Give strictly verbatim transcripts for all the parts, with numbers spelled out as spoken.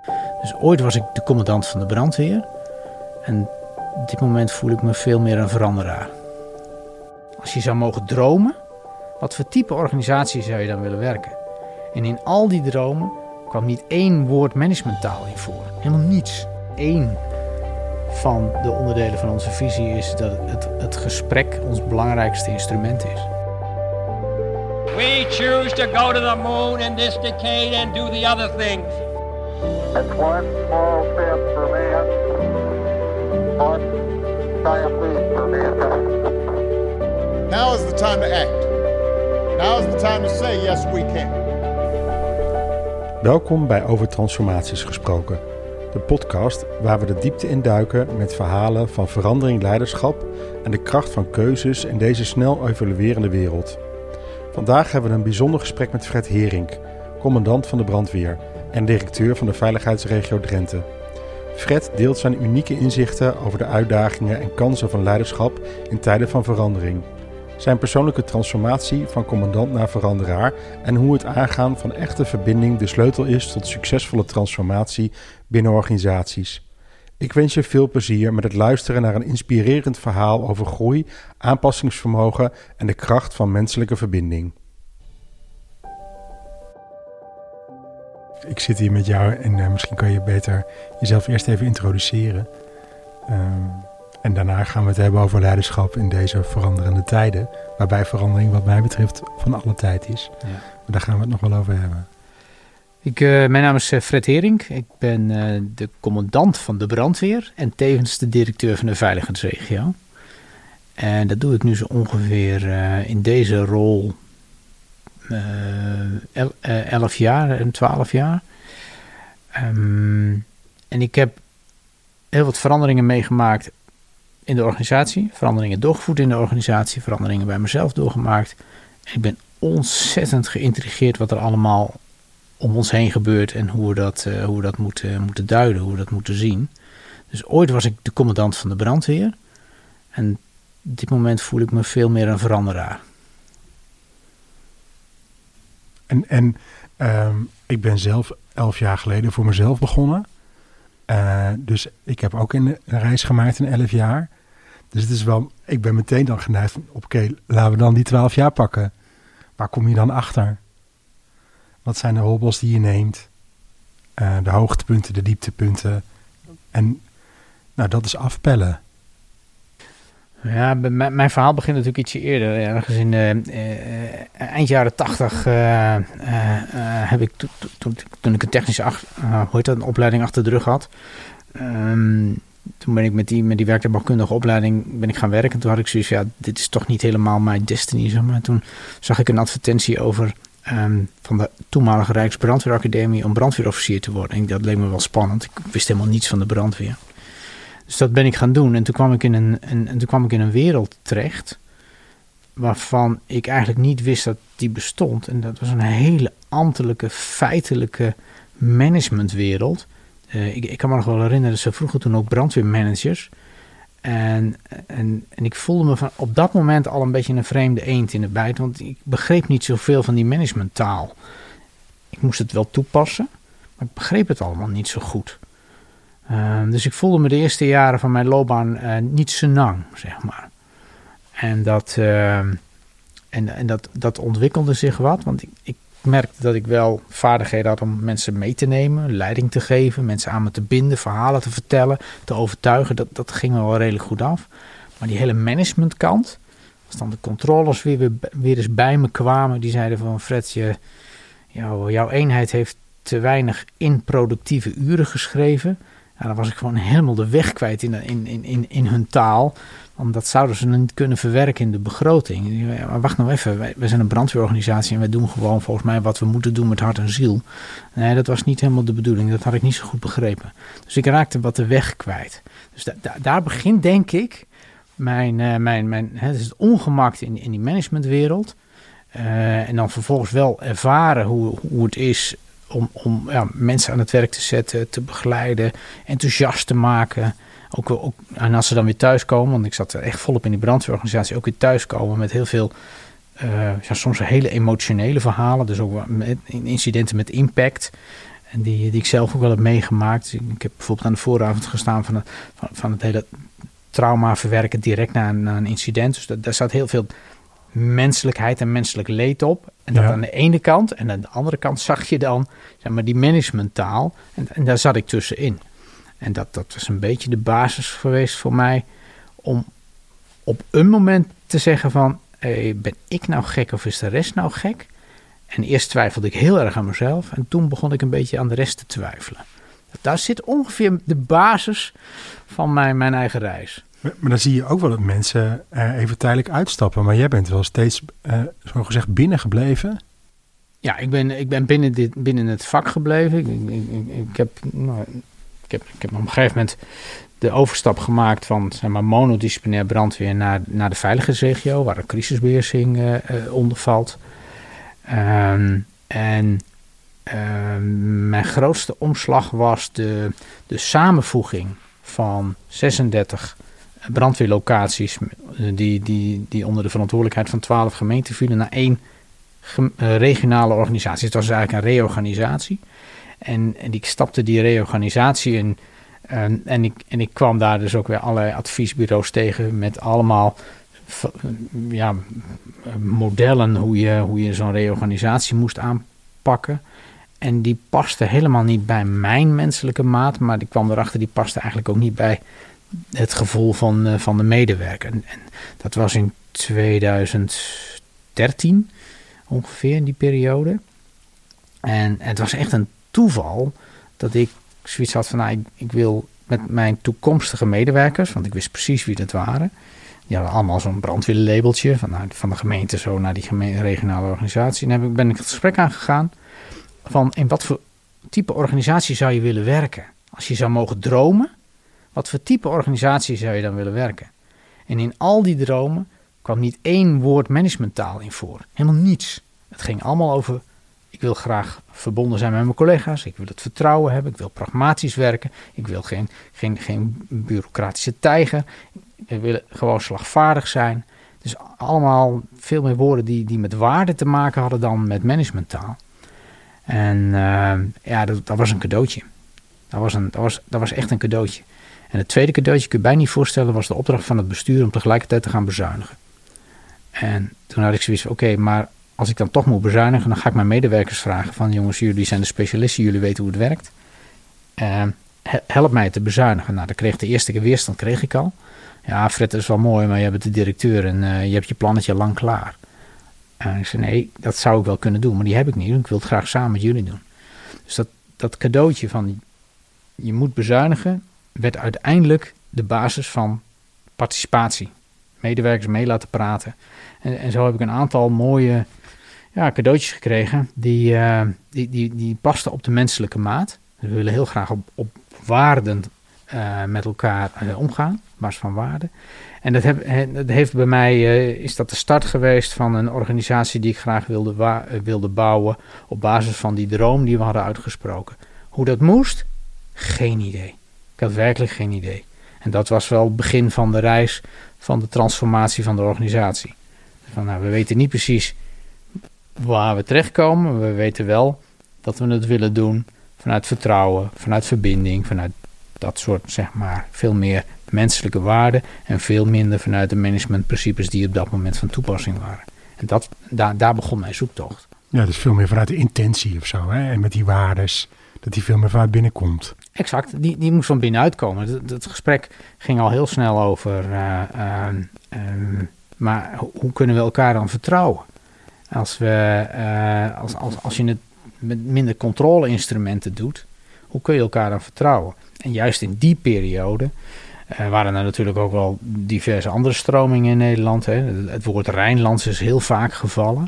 Dus ooit was ik de commandant van de brandweer. En op dit moment voel ik me veel meer een veranderaar. Als je zou mogen dromen, wat voor type organisatie zou je dan willen werken? En in al die dromen kwam niet één woord managementtaal in voor. Helemaal niets. Eén van de onderdelen van onze visie is dat het, het gesprek ons belangrijkste instrument is. We choose to go to the moon in this decade and do the other things. It's one small step for man, one giant leap for mankind. Now is the time to act. Now is the time to say yes we can. Welkom bij Over Transformaties Gesproken. De podcast waar we de diepte induiken met verhalen van verandering, leiderschap en de kracht van keuzes in deze snel evoluerende wereld. Vandaag hebben we een bijzonder gesprek met Fred Herink, commandant van de brandweer en directeur van de veiligheidsregio Drenthe. Fred deelt zijn unieke inzichten over de uitdagingen en kansen van leiderschap in tijden van verandering. Zijn persoonlijke transformatie van commandant naar veranderaar en hoe het aangaan van echte verbinding de sleutel is tot succesvolle transformatie binnen organisaties. Ik wens je veel plezier met het luisteren naar een inspirerend verhaal over groei, aanpassingsvermogen en de kracht van menselijke verbinding. Ik zit hier met jou en uh, misschien kan je beter jezelf eerst even introduceren. Uh, en daarna gaan we het hebben over leiderschap in deze veranderende tijden. Waarbij verandering wat mij betreft van alle tijd is. Ja. Maar daar gaan we het nog wel over hebben. Ik, uh, mijn naam is uh, Fred Herink. Ik ben uh, de commandant van de brandweer en tevens de directeur van de veiligheidsregio. En dat doe ik nu zo ongeveer uh, in deze rol uh, el, uh, elf jaar en twaalf jaar. Um, en ik heb heel wat veranderingen meegemaakt in de organisatie. Veranderingen doorgevoerd in de organisatie. Veranderingen bij mezelf doorgemaakt. En ik ben ontzettend geïntrigeerd wat er allemaal om ons heen gebeurt en hoe we dat, uh, hoe we dat moeten, moeten duiden, hoe we dat moeten zien. Dus ooit was ik de commandant van de brandweer. En op dit moment voel ik me veel meer een veranderaar. En, en um, ik ben zelf elf jaar geleden voor mezelf begonnen. Uh, dus ik heb ook een reis gemaakt in elf jaar. Dus het is wel, ik ben meteen dan geneigd van, oké, okay, laten we dan die twaalf jaar pakken. Waar kom je dan achter? Wat zijn de hobbels die je neemt? Uh, de hoogtepunten, de dieptepunten. En nou, dat is afpellen. Ja, mijn, mijn verhaal begint natuurlijk ietsje eerder. Ergens in de uh, eind jaren tachtig uh, uh, uh, heb ik to, to, to, toen ik een technische ach, uh, hoe heet dat, een opleiding achter de rug had. Um, toen ben ik met die, met die werktuigbouwkundige opleiding ben ik gaan werken. Toen had ik zoiets van, ja, dit is toch niet helemaal mijn destiny. Zeg maar. Toen zag ik een advertentie over um, van de toenmalige Rijksbrandweeracademie om brandweerofficier te worden. En dat leek me wel spannend. Ik wist helemaal niets van de brandweer. Dus dat ben ik gaan doen. En toen kwam ik in een, een, en toen kwam ik in een wereld terecht waarvan ik eigenlijk niet wist dat die bestond. En dat was een hele ambtelijke, feitelijke managementwereld. Uh, ik, ik kan me nog wel herinneren, ze vroegen toen ook brandweermanagers. En, en, en ik voelde me van op dat moment al een beetje een vreemde eend in de bijt. Want ik begreep niet zoveel van die managementtaal. Ik moest het wel toepassen, maar ik begreep het allemaal niet zo goed. Uh, dus ik voelde me de eerste jaren van mijn loopbaan uh, niet senang, zeg maar. En dat, uh, en, en dat, dat ontwikkelde zich wat, want ik, ik merkte dat ik wel vaardigheden had om mensen mee te nemen, leiding te geven, mensen aan me te binden, verhalen te vertellen, te overtuigen. Dat, dat ging me wel redelijk goed af. Maar die hele managementkant, als dan de controllers weer, weer, weer eens bij me kwamen, die zeiden van Fred, je, jou, jouw eenheid heeft te weinig inproductieve uren geschreven. Ja, dan was ik gewoon helemaal de weg kwijt in, in, in, in hun taal. Want dat zouden ze niet kunnen verwerken in de begroting. Ja, maar wacht nou even, wij, wij zijn een brandweerorganisatie en wij doen gewoon volgens mij wat we moeten doen met hart en ziel. Nee, dat was niet helemaal de bedoeling. Dat had ik niet zo goed begrepen. Dus ik raakte wat de weg kwijt. Dus da, da, daar begint denk ik mijn, uh, mijn, mijn hè, dus het ongemak in, in die managementwereld. Uh, en dan vervolgens wel ervaren hoe, hoe het is om, om ja, mensen aan het werk te zetten, te begeleiden, enthousiast te maken. Ook, ook, en als ze dan weer thuiskomen, want ik zat echt volop in die brandweerorganisatie, ook weer thuiskomen met heel veel, uh, ja, soms hele emotionele verhalen. Dus ook met incidenten met impact. En die, die ik zelf ook wel heb meegemaakt. Ik heb bijvoorbeeld aan de vooravond gestaan van het, van, van het hele trauma verwerken direct na, na een incident. Dus dat, daar staat heel veel menselijkheid en menselijk leed op. En dat ja. aan de ene kant. En aan de andere kant zag je dan zeg maar, die managementtaal. En, en daar zat ik tussenin. En dat, dat was een beetje de basis geweest voor mij om op een moment te zeggen van, hey, ben ik nou gek of is de rest nou gek? En eerst twijfelde ik heel erg aan mezelf en toen begon ik een beetje aan de rest te twijfelen. Daar zit ongeveer de basis van mijn, mijn eigen reis. Maar, maar dan zie je ook wel dat mensen uh, even tijdelijk uitstappen, maar jij bent wel steeds, uh, zo gezegd, binnengebleven. Ja, ik ben, ik ben binnen, dit, binnen het vak gebleven. Ik, ik, ik, ik, heb, nou, ik, heb, ik heb op een gegeven moment de overstap gemaakt van zeg maar, monodisciplinair brandweer naar, naar de veiligheidsregio, waar de crisisbeheersing uh, uh, onder valt. Um, en um, mijn grootste omslag was de, de samenvoeging van zesendertig brandweerlocaties die, die, die onder de verantwoordelijkheid van twaalf gemeenten vielen naar één ge, uh, regionale organisatie. Het was eigenlijk een reorganisatie. En, en ik stapte die reorganisatie in. Um, en, ik, en ik kwam daar dus ook weer allerlei adviesbureaus tegen met allemaal ja, modellen hoe je, hoe je zo'n reorganisatie moest aanpakken. En die paste helemaal niet bij mijn menselijke maat, maar die kwam erachter, die paste eigenlijk ook niet bij het gevoel van, uh, van de medewerker. En, en dat was in tweeduizend dertien ongeveer, in die periode. En, en het was echt een toeval dat ik zoiets had van, nou, ik, ik wil met mijn toekomstige medewerkers, want ik wist precies wie dat waren. Die hadden allemaal zo'n brandweerlabeltje van, nou, van de gemeente zo naar die gemeente, regionale organisatie. En dan ben ik het gesprek aangegaan van in wat voor type organisatie zou je willen werken? Als je zou mogen dromen, wat voor type organisatie zou je dan willen werken? En in al die dromen kwam niet één woord managementtaal in voor. Helemaal niets. Het ging allemaal over, ik wil graag verbonden zijn met mijn collega's. Ik wil het vertrouwen hebben. Ik wil pragmatisch werken. Ik wil geen, geen, geen bureaucratische tijger. We willen gewoon slagvaardig zijn. Dus allemaal veel meer woorden die, die met waarde te maken hadden dan met managementtaal. En uh, ja, dat, dat was een cadeautje. Dat was, een, dat, was, dat was echt een cadeautje. En het tweede cadeautje, kun je bijna niet voorstellen, was de opdracht van het bestuur om tegelijkertijd te gaan bezuinigen. En toen had ik zoiets van, oké, okay, maar als ik dan toch moet bezuinigen, dan ga ik mijn medewerkers vragen van, jongens, jullie zijn de specialisten, jullie weten hoe het werkt. Uh, help mij te bezuinigen. Nou, dan kreeg de eerste keer weerstand, kreeg ik al. Ja, Fred, dat is wel mooi, maar je bent de directeur en uh, je hebt je plannetje lang klaar. En ik zei, nee, dat zou ik wel kunnen doen, maar die heb ik niet. Ik wil het graag samen met jullie doen. Dus dat, dat cadeautje van je moet bezuinigen, werd uiteindelijk de basis van participatie. Medewerkers mee laten praten. En, en zo heb ik een aantal mooie ja, cadeautjes gekregen die, uh, die, die, die pasten op de menselijke maat. We willen heel graag op, op waarden uh, met elkaar uh, omgaan, op basis van waarden. En dat, heb, dat heeft bij mij, uh, is dat de start geweest van een organisatie die ik graag wilde, wa- wilde bouwen op basis van die droom die we hadden uitgesproken. Hoe dat moest? Geen idee. Ik had werkelijk geen idee. En dat was wel het begin van de reis van de transformatie van de organisatie. Van, nou, we weten niet precies waar we terechtkomen. We weten wel dat we het willen doen vanuit vertrouwen, vanuit verbinding, vanuit dat soort, zeg maar, veel meer menselijke waarden en veel minder vanuit de managementprincipes die op dat moment van toepassing waren. En dat, daar, daar begon mijn zoektocht. Ja, dus veel meer vanuit de intentie of zo, hè? En met die waardes, dat die veel meer vanuit binnenkomt. Exact, die, die moest van binnenuit komen. Het, het gesprek ging al heel snel over, uh, uh, uh, maar hoe kunnen we elkaar dan vertrouwen? Als, we, uh, als, als, als je het met minder controle-instrumenten doet, hoe kun je elkaar dan vertrouwen? En juist in die periode uh, waren er natuurlijk ook wel diverse andere stromingen in Nederland. Hè. Het, het woord Rijnlands is heel vaak gevallen.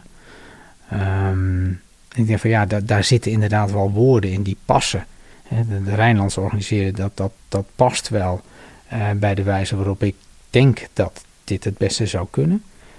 Um, ik denk van ja, da, daar zitten inderdaad wel woorden in die passen. Hè. De, de Rijnlands organiseren, dat, dat, dat past wel uh, bij de wijze waarop ik denk dat dit het beste zou kunnen.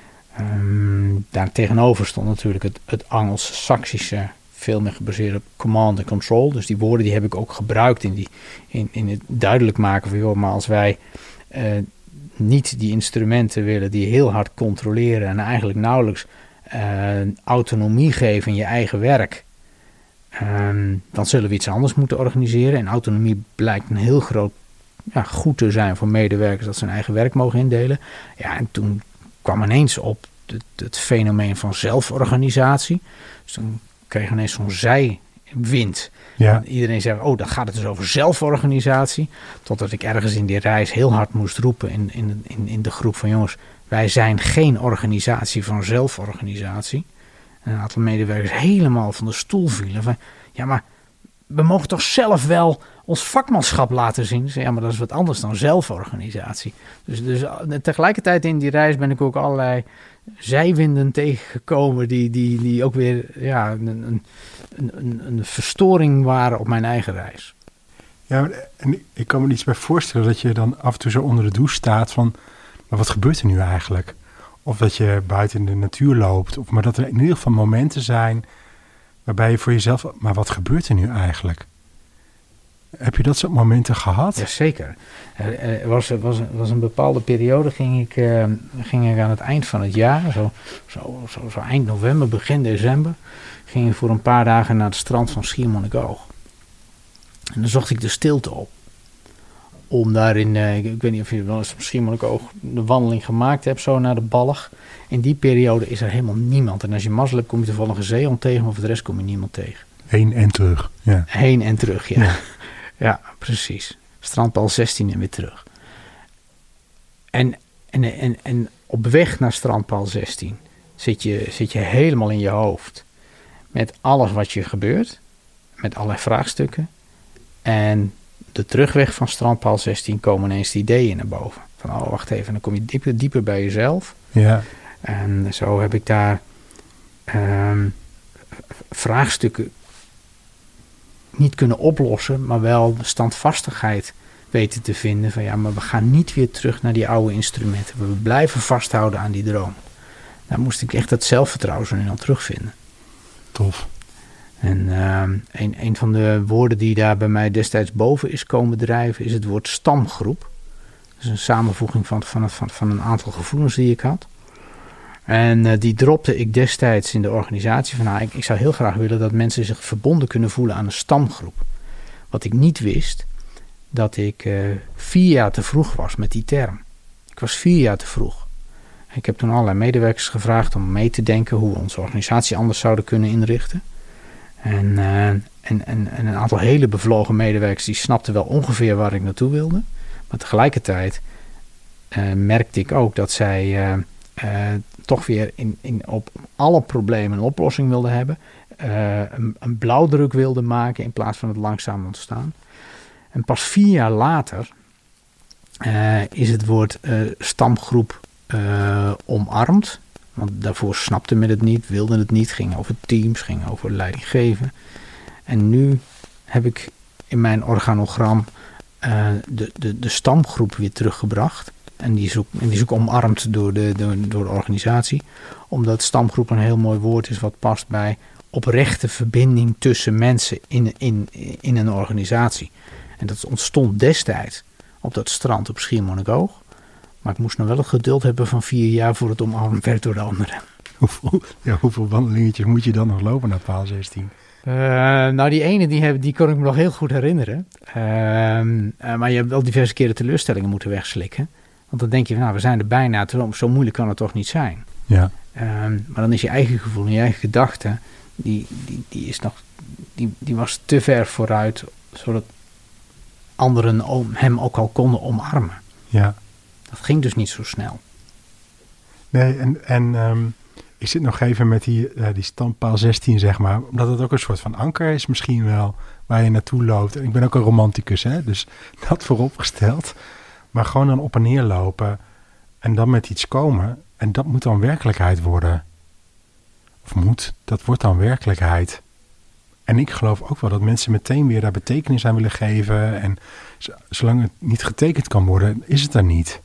Um, daar tegenover stond natuurlijk het, het Angels-Saksische, veel meer gebaseerd op command and control. Dus die woorden die heb ik ook gebruikt in, die, in, in het duidelijk maken van, joh, maar als wij uh, niet die instrumenten willen die heel hard controleren en eigenlijk nauwelijks uh, autonomie geven in je eigen werk, Um, dan zullen we iets anders moeten organiseren. En autonomie blijkt een heel groot ja, goed te zijn voor medewerkers dat ze hun eigen werk mogen indelen. Ja, en toen kwam ineens op het, het fenomeen van zelforganisatie. Dus toen kreeg ineens zo'n zijwind. Ja. En iedereen zei, oh, dan gaat het dus over zelforganisatie. Totdat ik ergens in die reis heel hard moest roepen in, in, in, in de groep van jongens, wij zijn geen organisatie van zelforganisatie. En een aantal medewerkers helemaal van de stoel vielen. Van, ja, maar we mogen toch zelf wel ons vakmanschap laten zien? Ja, maar dat is wat anders dan zelforganisatie. Dus, dus tegelijkertijd in die reis ben ik ook allerlei zijwinden tegengekomen die, die, die ook weer ja, een, een, een, een verstoring waren op mijn eigen reis. Ja, en ik kan me iets bij voorstellen dat je dan af en toe zo onder de douche staat van, maar wat gebeurt er nu eigenlijk? Of dat je buiten in de natuur loopt. Of maar dat er in ieder geval momenten zijn waarbij je voor jezelf, maar wat gebeurt er nu eigenlijk? Heb je dat soort momenten gehad? Jazeker. Er was, was, was een bepaalde periode, ging ik, uh, ging ik aan het eind van het jaar, zo, zo, zo, zo eind november, begin december, ging ik voor een paar dagen naar het strand van Schiermonnikoog. En dan zocht ik de stilte op. Om daarin, uh, ik, ik weet niet of je wel eens op Schiermonnikoog de wandeling gemaakt hebt, zo naar de Ballig. In die periode is er helemaal niemand. En als je mazzel hebt, kom je toevallig een zeehond tegen, maar voor de rest kom je niemand tegen. Heen en terug. Ja. Heen en terug, ja. Ja, ja precies. Strandpaal zestien en weer terug. En, en, en, en op weg naar strandpaal zestien zit je, zit je helemaal in je hoofd. Met alles wat je gebeurt. Met allerlei vraagstukken. En de terugweg van strandpaal zestien komen ineens de ideeën naar boven. Van, oh, wacht even, dan kom je dieper, dieper bij jezelf. ja. En zo heb ik daar um, vraagstukken niet kunnen oplossen, maar wel de standvastigheid weten te vinden van ja, maar we gaan niet weer terug naar die oude instrumenten. We blijven vasthouden aan die droom. Daar moest ik echt dat zelfvertrouwen zo nu dan terugvinden. Tof. En uh, een, een van de woorden die daar bij mij destijds boven is komen drijven is het woord stamgroep. Dat is een samenvoeging van, van, van, van een aantal gevoelens die ik had. En uh, die dropte ik destijds in de organisatie van nou, ik, ik zou heel graag willen dat mensen zich verbonden kunnen voelen aan een stamgroep. Wat ik niet wist, dat ik uh, vier jaar te vroeg was met die term. Ik was vier jaar te vroeg. Ik heb toen allerlei medewerkers gevraagd om mee te denken hoe we onze organisatie anders zouden kunnen inrichten. En, uh, en, en, en een aantal hele bevlogen medewerkers die snapten wel ongeveer waar ik naartoe wilde. Maar tegelijkertijd uh, merkte ik ook dat zij uh, uh, toch weer in, in, op alle problemen een oplossing wilden hebben. Uh, een, een blauwdruk wilden maken in plaats van het langzaam ontstaan. En pas vier jaar later uh, is het woord uh, stamgroep uh, omarmd. Want daarvoor snapte men het niet, wilde het niet, ging over teams, ging over leiding geven. En nu heb ik in mijn organogram uh, de, de, de stamgroep weer teruggebracht. En die is ook, en die is ook omarmd door de, door, door de organisatie. Omdat stamgroep een heel mooi woord is wat past bij oprechte verbinding tussen mensen in, in, in een organisatie. En dat ontstond destijds op dat strand op Schiermonnikoog. Maar ik moest nog wel het geduld hebben van vier jaar voor het omarmd werd door de anderen. Hoeveel, ja, hoeveel wandelingetjes moet je dan nog lopen naar paal zestien? Uh, nou, die ene die, heb, die kon ik me nog heel goed herinneren. Uh, uh, maar je hebt wel diverse keren teleurstellingen moeten wegslikken. Want dan denk je, nou, we zijn er bijna. Zo moeilijk kan het toch niet zijn. Ja. Uh, maar dan is je eigen gevoel en je eigen gedachte, die, die, die, is nog, die, die was te ver vooruit, zodat anderen hem ook al konden omarmen. Ja. Dat ging dus niet zo snel. Nee, en, en um, ik zit nog even met die, uh, die standpaal zestien, zeg maar. Omdat het ook een soort van anker is misschien wel, waar je naartoe loopt. En ik ben ook een romanticus, hè, dus dat vooropgesteld. Maar gewoon dan op en neer lopen en dan met iets komen. En dat moet dan werkelijkheid worden. Of moet, dat wordt dan werkelijkheid. En ik geloof ook wel dat mensen meteen weer daar betekenis aan willen geven. En zolang het niet getekend kan worden, is het er niet.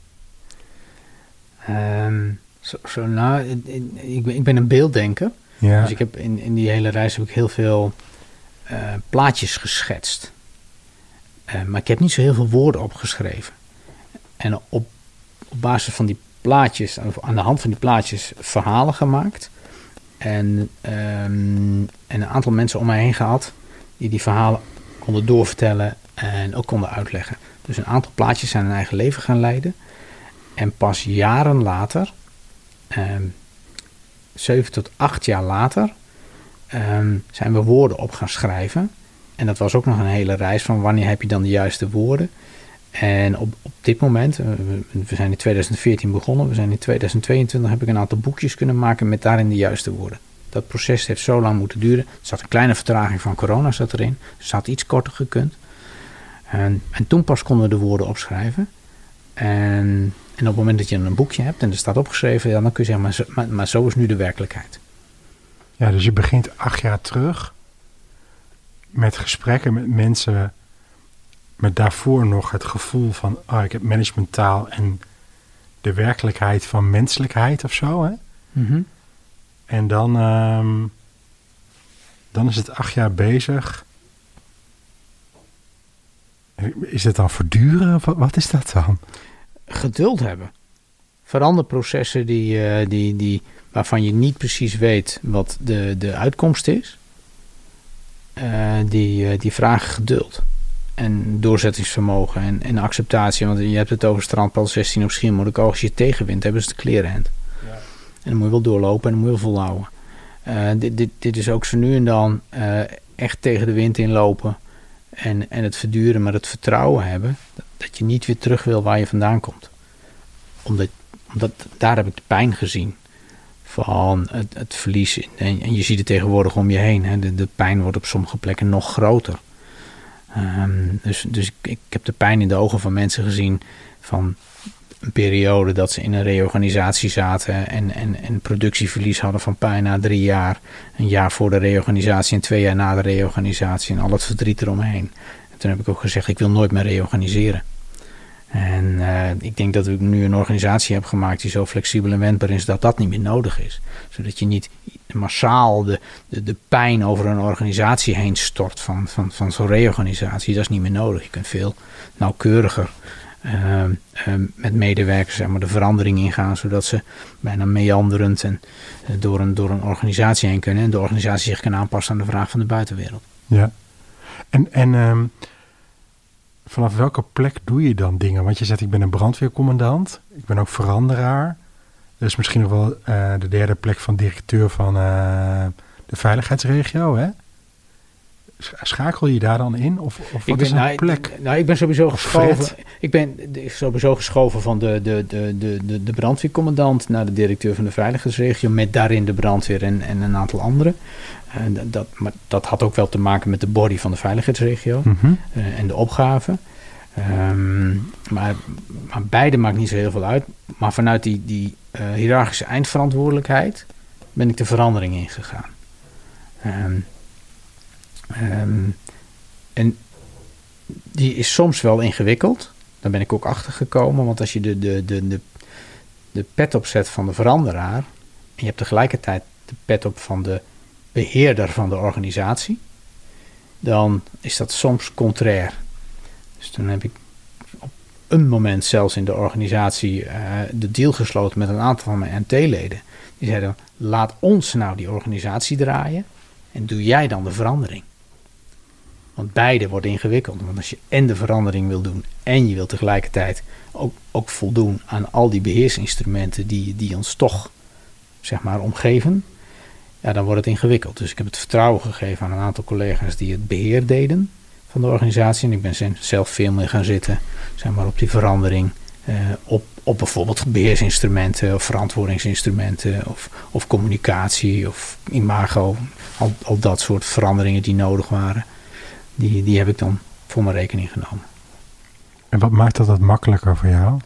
Um, zo, zo, nou, ik, ben, ik ben een beelddenker. Ja. Dus ik heb in, in die hele reis heb ik heel veel uh, plaatjes geschetst. Uh, maar ik heb niet zo heel veel woorden opgeschreven. En op, op basis van die plaatjes, aan de hand van die plaatjes, verhalen gemaakt. En, um, en een aantal mensen om mij heen gehad die die verhalen konden doorvertellen en ook konden uitleggen. Dus een aantal plaatjes zijn hun eigen leven gaan leiden. En pas jaren later, um, zeven tot acht jaar later, um, zijn we woorden op gaan schrijven. En dat was ook nog een hele reis van wanneer heb je dan de juiste woorden. En op, op dit moment, uh, we, we zijn in twintig veertien begonnen, we zijn in twintig tweeëntwintig, heb ik een aantal boekjes kunnen maken met daarin de juiste woorden. Dat proces heeft zo lang moeten duren. Er zat een kleine vertraging van corona zat erin. Dus het had iets korter gekund. En, en toen pas konden we de woorden opschrijven. En, en op het moment dat je een boekje hebt en er staat opgeschreven, ja, dan kun je zeggen, maar zo, maar, maar zo is nu de werkelijkheid. Ja, dus je begint acht jaar terug met gesprekken met mensen met daarvoor nog het gevoel van, oh, ik heb managementtaal en de werkelijkheid van menselijkheid of zo, hè? Mm-hmm. En dan, um, dan is het acht jaar bezig. Is het dan verduren? Wat, wat is dat dan? Geduld hebben. Veranderprocessen die, uh, die, die, waarvan je niet precies weet wat de, de uitkomst is. Uh, die, uh, die vragen geduld. En doorzettingsvermogen en, en acceptatie. Want je hebt het over strandpad zestien op Schiermonnikoog. Als je tegenwint, hebben ze de klerenhand. Ja. En dan moet je wel doorlopen en dan moet je wel volhouden. Uh, dit, dit, dit is ook zo nu en dan uh, echt tegen de wind inlopen. En, en het verduren, maar het vertrouwen hebben. Dat, dat je niet weer terug wil waar je vandaan komt. Omdat, omdat daar heb ik de pijn gezien. Van het, het verlies. En, en je ziet het tegenwoordig om je heen. Hè. De, de pijn wordt op sommige plekken nog groter. Um, dus dus ik, ik heb de pijn in de ogen van mensen gezien. Van een periode dat ze in een reorganisatie zaten. En, en, en productieverlies hadden van bijna drie jaar. Een jaar voor de reorganisatie en twee jaar na de reorganisatie. En al het verdriet eromheen. En toen heb ik ook gezegd, ik wil nooit meer reorganiseren. En uh, ik denk dat ik nu een organisatie heb gemaakt die zo flexibel en wendbaar is dat dat niet meer nodig is. Zodat je niet massaal de, de, de pijn over een organisatie heen stort van, van, van zo'n reorganisatie. Dat is niet meer nodig. Je kunt veel nauwkeuriger uh, uh, met medewerkers zeg maar, de verandering ingaan, zodat ze bijna meanderend en, uh, door, een, door een organisatie heen kunnen en de organisatie zich kan aanpassen aan de vraag van de buitenwereld. Ja, en... en um... vanaf welke plek doe je dan dingen? Want je zegt, ik ben een brandweercommandant. Ik ben ook veranderaar. Dus misschien nog wel uh, de derde plek van directeur van uh, de veiligheidsregio, hè? Schakel je daar dan in? Of, of wat ik ben, is een nou, plek? Nou, ik ben sowieso geschoven. Ik ben sowieso geschoven van de, de, de, de, de brandweercommandant naar de directeur van de veiligheidsregio. Met daarin de brandweer en, en een aantal anderen. Uh, dat, maar dat had ook wel te maken met de body van de veiligheidsregio. Mm-hmm. Uh, en de opgave. Um, maar, maar beide maakt niet zo heel veel uit. Maar vanuit die, die uh, hiërarchische eindverantwoordelijkheid ben ik de verandering ingegaan. Um, Um, en die is soms wel ingewikkeld. Daar ben ik ook achter gekomen. Want als je de, de, de, de, de pet opzet van de veranderaar. En je hebt tegelijkertijd de pet op van de beheerder van de organisatie. Dan is dat soms contrair. Dus toen heb ik op een moment zelfs in de organisatie uh, de deal gesloten met een aantal van mijn N T-leden. Die zeiden, laat ons nou die organisatie draaien. En doe jij dan de verandering. Want beide wordt ingewikkeld. Want als je en de verandering wil doen en je wil tegelijkertijd ook, ook voldoen aan al die beheersinstrumenten die, die ons toch zeg maar omgeven, ja, dan wordt het ingewikkeld. Dus ik heb het vertrouwen gegeven aan een aantal collega's die het beheer deden van de organisatie. En ik ben zelf veel meer gaan zitten zeg maar, op die verandering. Uh, op, op bijvoorbeeld beheersinstrumenten of verantwoordingsinstrumenten of, of communicatie of imago. Al, al dat soort veranderingen die nodig waren. Die, die heb ik dan voor mijn rekening genomen. En wat maakt dat dat makkelijker voor jou?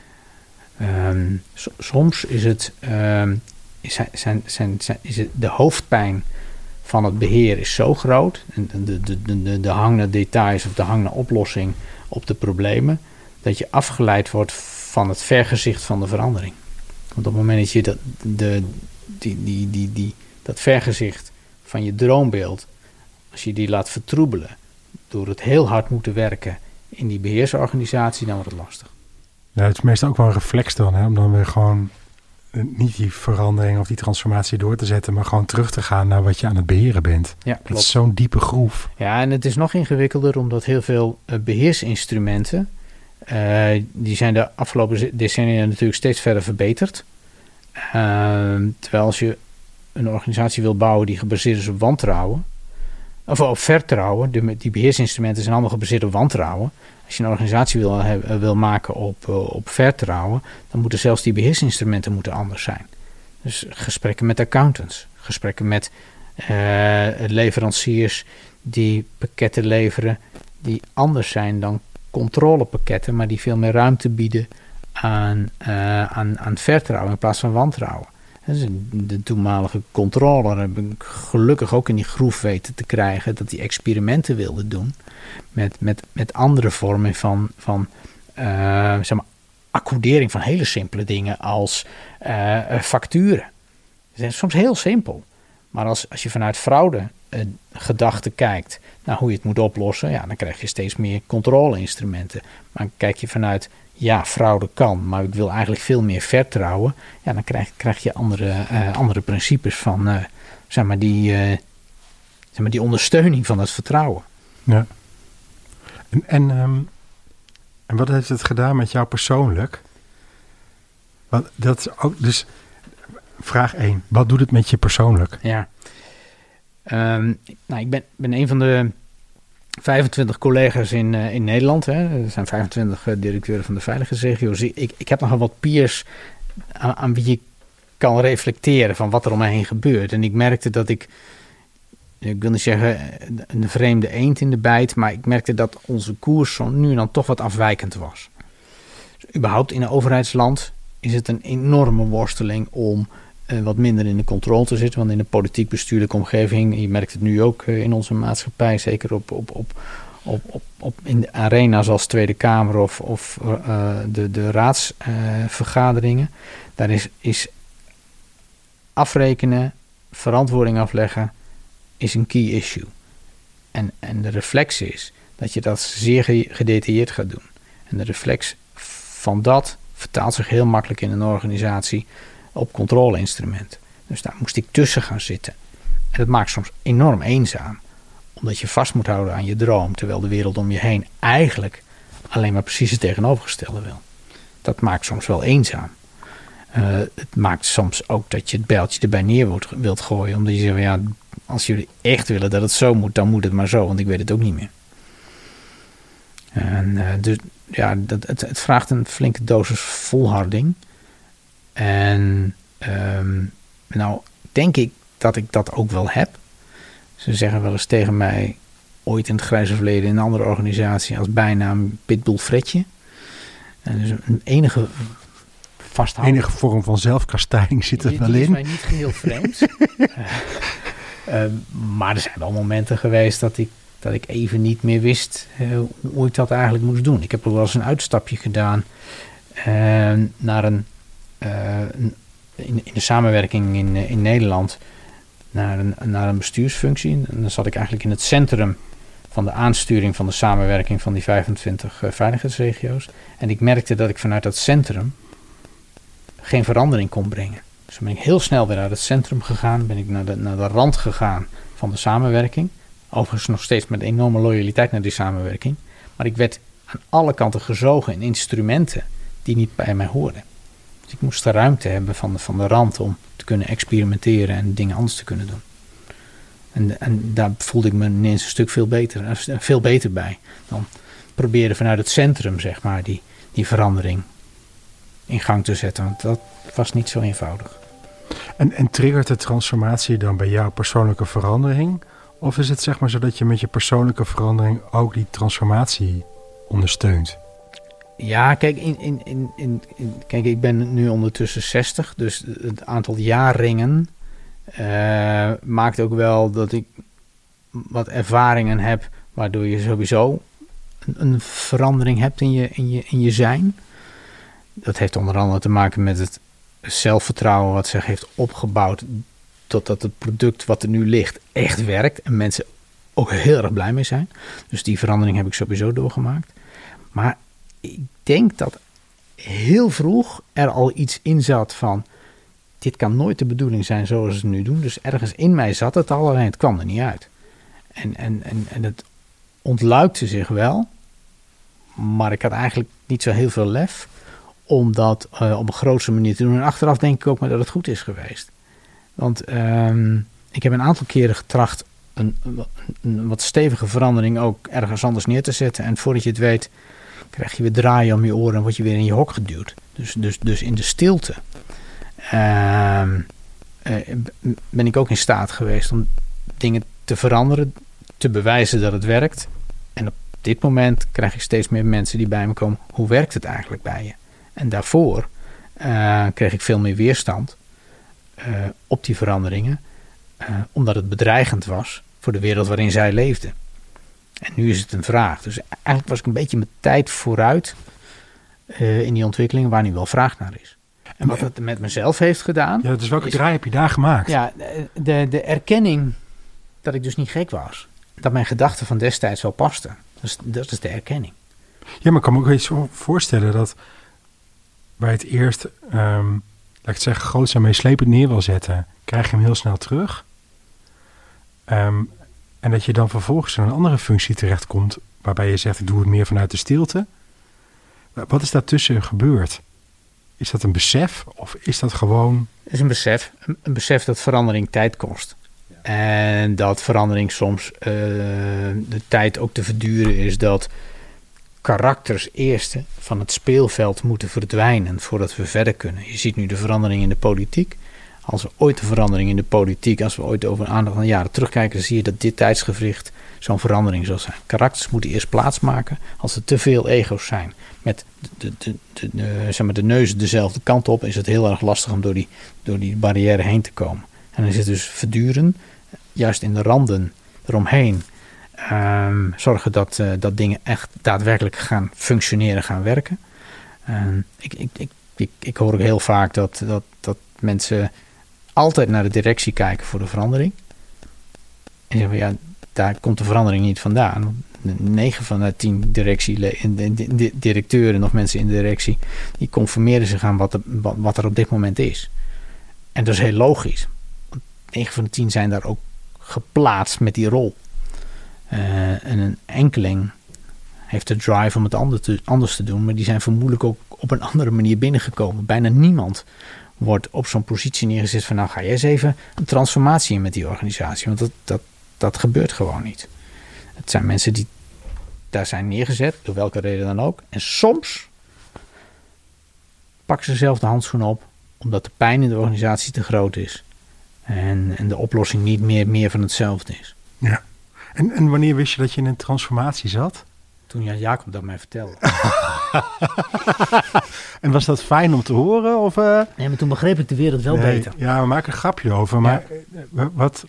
Um, so, soms is het, um, is, zijn, zijn, zijn, is het de hoofdpijn van het beheer is zo groot. En de, de, de, de, de hang naar details of de hang naar oplossing op de problemen. Dat je afgeleid wordt van het vergezicht van de verandering. Want op het moment dat je dat, de, die, die, die, die, dat vergezicht van je droombeeld, als je die laat vertroebelen door het heel hard moeten werken in die beheersorganisatie, dan wordt het lastig. Ja, het is meestal ook wel een reflex dan, hè? Om dan weer gewoon niet die verandering of die transformatie door te zetten, maar gewoon terug te gaan naar wat je aan het beheren bent. Ja, Dat klopt. is zo'n diepe groef. Ja, en het is nog ingewikkelder omdat heel veel uh, beheersinstrumenten, uh, die zijn de afgelopen decennia natuurlijk steeds verder verbeterd. Uh, terwijl als je een organisatie wil bouwen die gebaseerd is op wantrouwen, of op vertrouwen, de, die beheersinstrumenten zijn allemaal gebaseerd op wantrouwen. Als je een organisatie wil, he, wil maken op, uh, op vertrouwen, dan moeten zelfs die beheersinstrumenten moeten anders zijn. Dus gesprekken met accountants, gesprekken met uh, leveranciers die pakketten leveren die anders zijn dan controlepakketten, maar die veel meer ruimte bieden aan, uh, aan, aan vertrouwen in plaats van wantrouwen. Dus de toenmalige controller heb ik gelukkig ook in die groef weten te krijgen dat die experimenten wilde doen met, met, met andere vormen van, van uh, zeg maar, accordering van hele simpele dingen als uh, facturen. Dat is soms heel simpel. Maar als, als je vanuit fraude uh, gedachten kijkt naar hoe je het moet oplossen, ja, dan krijg je steeds meer controleinstrumenten. Maar kijk je vanuit, ja, fraude kan, maar ik wil eigenlijk veel meer vertrouwen, ja, dan krijg, krijg je andere, uh, andere principes van uh, zeg maar die, uh, zeg maar die ondersteuning van het vertrouwen. Ja. En, en, um, en wat heeft het gedaan met jou persoonlijk? Want dat is ook, dus vraag één. Wat doet het met je persoonlijk? Ja. Um, nou, ik ben, ben een van de vijfentwintig collega's in, uh, in Nederland. Hè. Er zijn vijfentwintig uh, directeuren van de veiligheidsregio's. Ik, ik heb nogal wat peers aan, aan wie je kan reflecteren van wat er om me heen gebeurt. En ik merkte dat ik, ik wil niet zeggen een vreemde eend in de bijt, maar ik merkte dat onze koers zo nu en dan toch wat afwijkend was. Dus überhaupt in een overheidsland is het een enorme worsteling om uh, wat minder in de controle te zitten. Want in de politiek bestuurlijke omgeving, je merkt het nu ook uh, in onze maatschappij, zeker op, op, op, op, op, op in de arena's als Tweede Kamer of, of uh, de, de raadsvergaderingen. Uh, daar is, is afrekenen, verantwoording afleggen, is een key issue. En, en de reflex is dat je dat zeer gedetailleerd gaat doen. En de reflex van dat vertaalt zich heel makkelijk in een organisatie op controleinstrumenten. Dus daar moest ik tussen gaan zitten. En dat maakt soms enorm eenzaam. Omdat je vast moet houden aan je droom, terwijl de wereld om je heen eigenlijk alleen maar precies het tegenovergestelde wil. Dat maakt soms wel eenzaam. Uh, het maakt soms ook dat je het bijltje erbij neer wilt, wilt gooien. Omdat je zegt, ja, als jullie echt willen dat het zo moet, dan moet het maar zo. Want ik weet het ook niet meer. En uh, dus ja, dat, het, het vraagt een flinke dosis volharding. En um, nou denk ik dat ik dat ook wel heb. Ze zeggen wel eens tegen mij, ooit in het grijze verleden in een andere organisatie als bijnaam Pitbull Fredje. En dus een enige vasthouden. Enige vorm van zelfkastijding zit er die, wel die in. is mij niet geheel vreemd. uh, uh, maar er zijn wel momenten geweest dat ik, dat ik even niet meer wist uh, hoe ik dat eigenlijk moest doen. Ik heb ook wel eens een uitstapje gedaan uh, naar een, uh, een in, in de samenwerking in, in Nederland naar een, naar een bestuursfunctie. En dan zat ik eigenlijk in het centrum van de aansturing van de samenwerking van die vijfentwintig uh, veiligheidsregio's. En ik merkte dat ik vanuit dat centrum geen verandering kon brengen. Dus dan ben ik heel snel weer uit het centrum gegaan. Ben ik naar de, naar de rand gegaan van de samenwerking. Overigens nog steeds met enorme loyaliteit naar die samenwerking. Maar ik werd aan alle kanten gezogen in instrumenten die niet bij mij hoorden. Dus ik moest de ruimte hebben van de, van de rand om te kunnen experimenteren en dingen anders te kunnen doen. En, en daar voelde ik me ineens een stuk veel beter, veel beter bij. Dan proberen vanuit het centrum, zeg maar, die, die verandering in gang te zetten. Want dat was niet zo eenvoudig. En, en triggert de transformatie dan bij jou persoonlijke verandering? Of is het zeg maar zo dat je met je persoonlijke verandering ook die transformatie ondersteunt? Ja, kijk, in, in, in, in, in, kijk, ik ben nu ondertussen zestig, dus het aantal jaarringen uh, maakt ook wel dat ik wat ervaringen heb, waardoor je sowieso een, een verandering hebt in je, in, je, in je zijn. Dat heeft onder andere te maken met het zelfvertrouwen wat zich heeft opgebouwd, totdat het product wat er nu ligt echt werkt en mensen ook heel erg blij mee zijn. Dus die verandering heb ik sowieso doorgemaakt. Maar ik denk dat heel vroeg er al iets in zat van, dit kan nooit de bedoeling zijn zoals we het nu doen. Dus ergens in mij zat het al, alleen het kwam er niet uit. En, en, en, en het ontluikte zich wel, maar ik had eigenlijk niet zo heel veel lef om dat uh, op een grootste manier te doen. En achteraf denk ik ook maar dat het goed is geweest. Want um, ik heb een aantal keren getracht een, een, een wat stevige verandering ook ergens anders neer te zetten. En voordat je het weet, krijg je weer draaien om je oren en word je weer in je hok geduwd. Dus, dus, dus in de stilte uh, uh, ben ik ook in staat geweest om dingen te veranderen, te bewijzen dat het werkt. En op dit moment krijg ik steeds meer mensen die bij me komen. Hoe werkt het eigenlijk bij je? En daarvoor uh, kreeg ik veel meer weerstand uh, op die veranderingen. Uh, omdat het bedreigend was voor de wereld waarin zij leefden. En nu is het een vraag. Dus eigenlijk was ik een beetje mijn tijd vooruit uh, in die ontwikkeling waar nu wel vraag naar is. En wat het met mezelf heeft gedaan. Ja, dus welke is, draai heb je daar gemaakt? Ja, de, de erkenning dat ik dus niet gek was. Dat mijn gedachten van destijds wel pasten. Dus dat is de erkenning. Ja, maar ik kan me ook iets voorstellen dat waar je het eerst, um, laat ik het zeggen, groots en meeslepend neer wil zetten, krijg je hem heel snel terug. Um, en dat je dan vervolgens in een andere functie terechtkomt, waarbij je zegt, ik doe het meer vanuit de stilte. Wat is daartussen gebeurd? Is dat een besef of is dat gewoon... Het is een besef. Een, een besef dat verandering tijd kost. En dat verandering soms uh, de tijd ook te verduren is, dat karakters eerst van het speelveld moeten verdwijnen voordat we verder kunnen. Je ziet nu de verandering in de politiek. Als we ooit de verandering in de politiek, als we ooit over een aantal van jaren terugkijken, dan zie je dat dit tijdsgevricht zo'n verandering zal zijn. Karakters moeten eerst plaatsmaken. Als er te veel ego's zijn met de, de, de, de, zeg maar de neus dezelfde kant op, is het heel erg lastig om door die, door die barrière heen te komen. En dan is het dus verduren, juist in de randen eromheen, um, zorgen dat, uh, dat dingen echt daadwerkelijk gaan functioneren, gaan werken. Um, ik, ik, ik, ik, ik hoor ook heel vaak dat, dat, dat mensen altijd naar de directie kijken voor de verandering. En zeggen, ja, daar komt de verandering niet vandaan. negen van de tien directie, directeuren of mensen in de directie, die conformeren zich aan wat er, wat er op dit moment is. En dat is heel logisch. negen van de tien zijn daar ook geplaatst met die rol. Uh, en een enkeling heeft de drive om het anders te, anders te doen, maar die zijn vermoedelijk ook op een andere manier binnengekomen. Bijna niemand wordt op zo'n positie neergezet van, nou ga jij eens even een transformatie in met die organisatie. Want dat, dat, dat gebeurt gewoon niet. Het zijn mensen die daar zijn neergezet, door welke reden dan ook. En soms pakken ze zelf de handschoen op, omdat de pijn in de organisatie te groot is. En, en de oplossing niet meer, meer van hetzelfde is. Ja. En, en wanneer wist je dat je in een transformatie zat? Toen Jan Jacob dat mij vertelde. En was dat fijn om te horen? Of, uh... Nee, maar toen begreep ik de wereld wel nee, beter. Ja, we maken een grapje over. Maar ja. wat...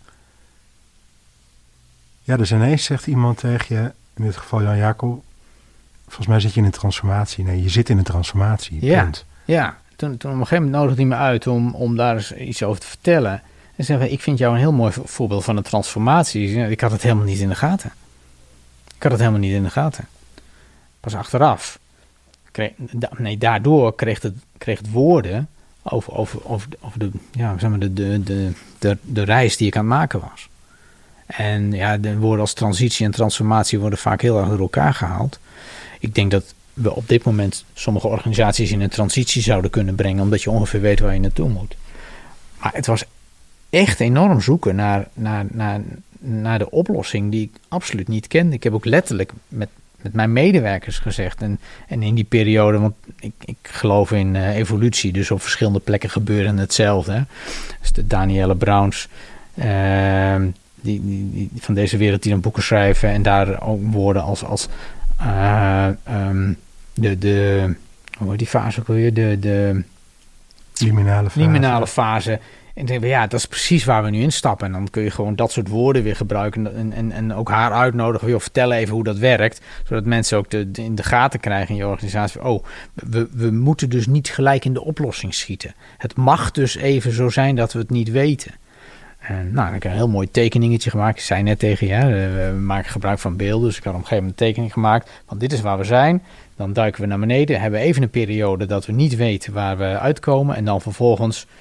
Ja, dus ineens zegt iemand tegen je, in dit geval Jan Jacob, volgens mij zit je in een transformatie. Nee, je zit in een transformatie. Ja, punt. ja. Toen, toen op een gegeven moment nodigde hij me uit om, om daar eens iets over te vertellen. En zeggen, ik vind jou een heel mooi voorbeeld van een transformatie. Ik had het helemaal niet in de gaten. Ik had het helemaal niet in de gaten. Pas achteraf. Kreeg, nee, daardoor kreeg het, kreeg het woorden over, over, over, over de, ja, zeg maar de, de, de, de, de reis die ik aan het maken was. En ja, de woorden als transitie en transformatie worden vaak heel erg door elkaar gehaald. Ik denk dat we op dit moment sommige organisaties in een transitie zouden kunnen brengen, omdat je ongeveer weet waar je naartoe moet. Maar het was echt enorm zoeken naar, naar, naar, naar de oplossing die ik absoluut niet kende. Ik heb ook letterlijk met, met mijn medewerkers gezegd. En, en in die periode, want ik, ik geloof in uh, evolutie, dus op verschillende plekken gebeurde hetzelfde. Hè. Dus de Danielle Browns, uh, die, die, die, van deze wereld die dan boeken schrijven en daar ook woorden als, als uh, um, de, de, hoe heet die fase ook alweer? De, de liminale fase. Liminale fase. En dan denken we, ja, dat is precies waar we nu instappen. En dan kun je gewoon dat soort woorden weer gebruiken. En, en, en ook haar uitnodigen. Joh, vertel even hoe dat werkt. Zodat mensen ook de, de, in de gaten krijgen in je organisatie. Oh, we, we moeten dus niet gelijk in de oplossing schieten. Het mag dus even zo zijn dat we het niet weten. En nou, dan heb ik een heel mooi tekeningetje gemaakt. Ik zei net tegen je, we maken gebruik van beelden. Dus ik had op een gegeven moment een tekening gemaakt. Want dit is waar we zijn. Dan duiken we naar beneden. Hebben even een periode dat we niet weten waar we uitkomen. En dan vervolgens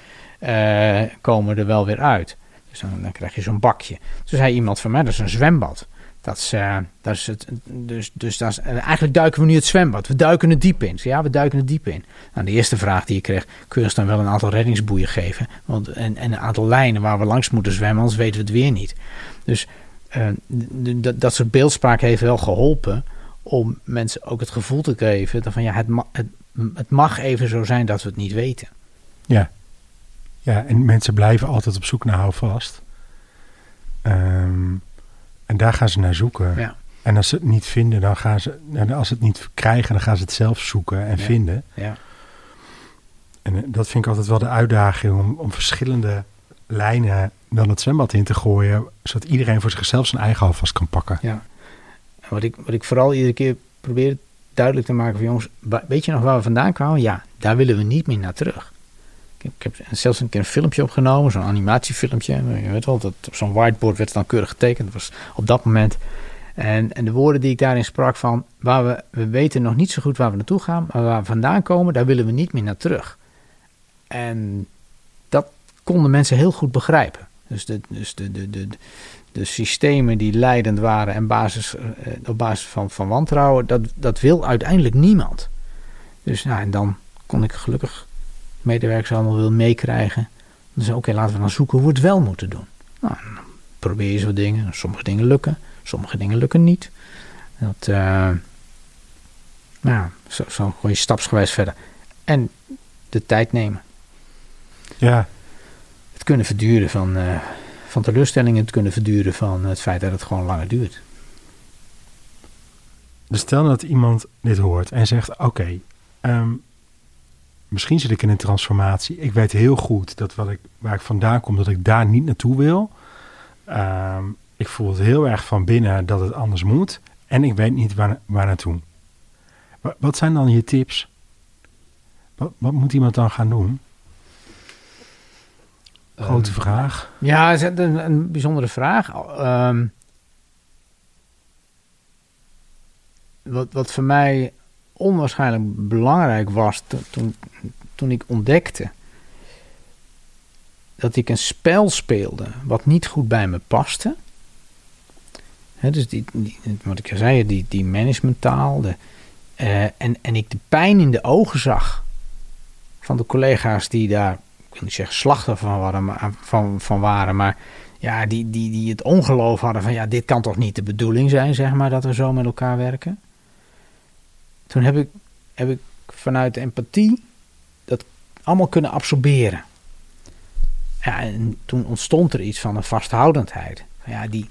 uh, komen er wel weer uit. Dus dan, dan krijg je zo'n bakje. Toen zei iemand van mij, dat is een zwembad. Dat is, uh, dat is het, dus, dus dat is, eigenlijk duiken we nu het zwembad. We duiken het diep in. Ja, we duiken het diep in. Nou, de eerste vraag die je kreeg, kun je ons dan wel een aantal reddingsboeien geven? Want, en, en een aantal lijnen waar we langs moeten zwemmen, anders weten we het weer niet. Dus uh, d- d- dat soort beeldspraak heeft wel geholpen om mensen ook het gevoel te geven dat van ja, het, ma- het, het mag even zo zijn dat we het niet weten. Ja. Ja, en mensen blijven altijd op zoek naar houvast. Um, en daar gaan ze naar zoeken. Ja. En als ze het niet vinden, dan gaan ze... En als ze het niet krijgen, dan gaan ze het zelf zoeken en ja. vinden. Ja. En dat vind ik altijd wel de uitdaging om, om verschillende lijnen dan het zwembad in te gooien, zodat iedereen voor zichzelf zijn eigen houvast kan pakken. Ja. En wat ik, wat ik vooral iedere keer probeer duidelijk te maken van jongens, weet je nog waar we vandaan kwamen? Ja, daar willen we niet meer naar terug. Ik heb zelfs een keer een filmpje opgenomen, zo'n animatiefilmpje. Je weet wel, dat op zo'n whiteboard werd het dan keurig getekend. Dat was op dat moment. En, en de woorden die ik daarin sprak van, waar we, we weten nog niet zo goed waar we naartoe gaan, maar waar we vandaan komen, daar willen we niet meer naar terug. En dat konden mensen heel goed begrijpen. Dus de, dus de, de, de, de systemen die leidend waren en basis, op basis van, van wantrouwen, dat, dat wil uiteindelijk niemand. Dus nou, en dan kon ik gelukkig medewerkers allemaal wil meekrijgen. Dan zei oké, okay, laten we dan zoeken hoe we het wel moeten doen. Nou, dan probeer je zo dingen. Sommige dingen lukken, sommige dingen lukken niet. Dat, uh, nou, zo, zo gooi je stapsgewijs verder. En de tijd nemen. Ja. Het kunnen verduren van, uh, van teleurstellingen, het kunnen verduren van het feit dat het gewoon langer duurt. Dus stel dat iemand dit hoort en zegt, oké, okay, um, misschien zit ik in een transformatie. Ik weet heel goed dat wat ik, waar ik vandaan kom, dat ik daar niet naartoe wil. Um, ik voel het heel erg van binnen dat het anders moet. En ik weet niet waar, waar naartoe. Wat, wat zijn dan je tips? Wat, wat moet iemand dan gaan doen? Grote um, vraag. Ja, het is een, een bijzondere vraag. Um, wat, wat voor mij onwaarschijnlijk belangrijk was to, toen, toen ik ontdekte dat ik een spel speelde wat niet goed bij me paste. He, dus die, die, wat ik al zei, die, die managementtaal. De, uh, en, en ik de pijn in de ogen zag van de collega's die daar, ik wil niet zeggen slachtoffer van waren, maar, van, van waren, maar ja, die, die, die het ongeloof hadden van ja, dit kan toch niet de bedoeling zijn, zeg maar, dat we zo met elkaar werken. Toen heb ik, heb ik vanuit empathie dat allemaal kunnen absorberen. Ja, en toen ontstond er iets van een vasthoudendheid. Ja, die,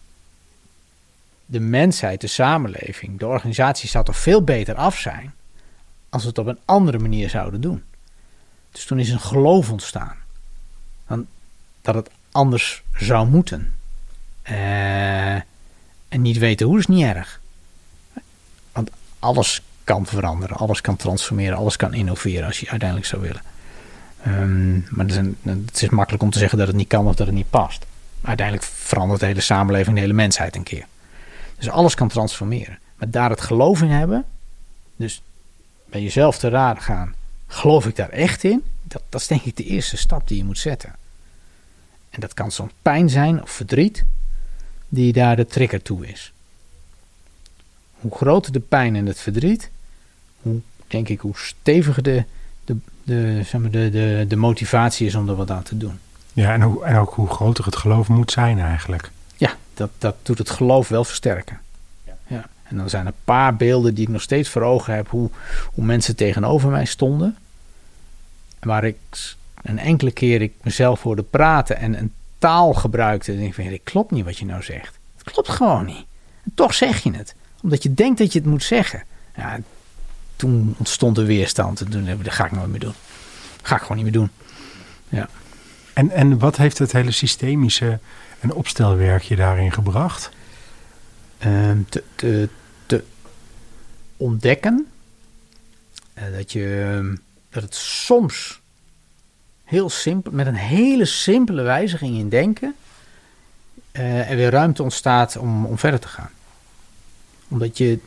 de mensheid, de samenleving, de organisatie zou toch veel beter af zijn als we het op een andere manier zouden doen. Dus toen is een geloof ontstaan. Dan, dat het anders zou moeten. Uh, en niet weten hoe is niet erg. Want alles kan veranderen, alles kan transformeren, alles kan innoveren als je uiteindelijk zou willen. Um, maar het is, een, het is makkelijk om te zeggen dat het niet kan of dat het niet past. Maar uiteindelijk verandert de hele samenleving, de hele mensheid een keer. Dus alles kan transformeren. Maar daar het geloof in hebben, dus bij jezelf te raden gaan, geloof ik daar echt in? Dat, dat is denk ik de eerste stap die je moet zetten. En dat kan soms pijn zijn of verdriet, die daar de trigger toe is. Hoe groter de pijn en het verdriet, hoe, denk ik, hoe steviger de, de, de, zeg maar de, de, de motivatie is om er wat aan te doen. Ja, en, hoe, en ook hoe groter het geloof moet zijn eigenlijk. Ja, dat, dat doet het geloof wel versterken. Ja. Ja. En dan zijn er een paar beelden die ik nog steeds voor ogen heb, hoe, hoe mensen tegenover mij stonden. Waar ik een enkele keer ik mezelf hoorde praten en een taal gebruikte. En ik denk, dit klopt niet wat je nou zegt. Het klopt gewoon niet. En toch zeg je het. Omdat je denkt dat je het moet zeggen. Ja, toen ontstond er weerstand. En toen dat ga ik nooit meer doen. Dat ga ik gewoon niet meer doen. Ja. En, en wat heeft het hele systemische en opstelwerkje daarin gebracht? Um, te, te, te ontdekken uh, dat, je, dat het soms heel simpel, met een hele simpele wijziging in denken, uh, er weer ruimte ontstaat om, om verder te gaan. Omdat je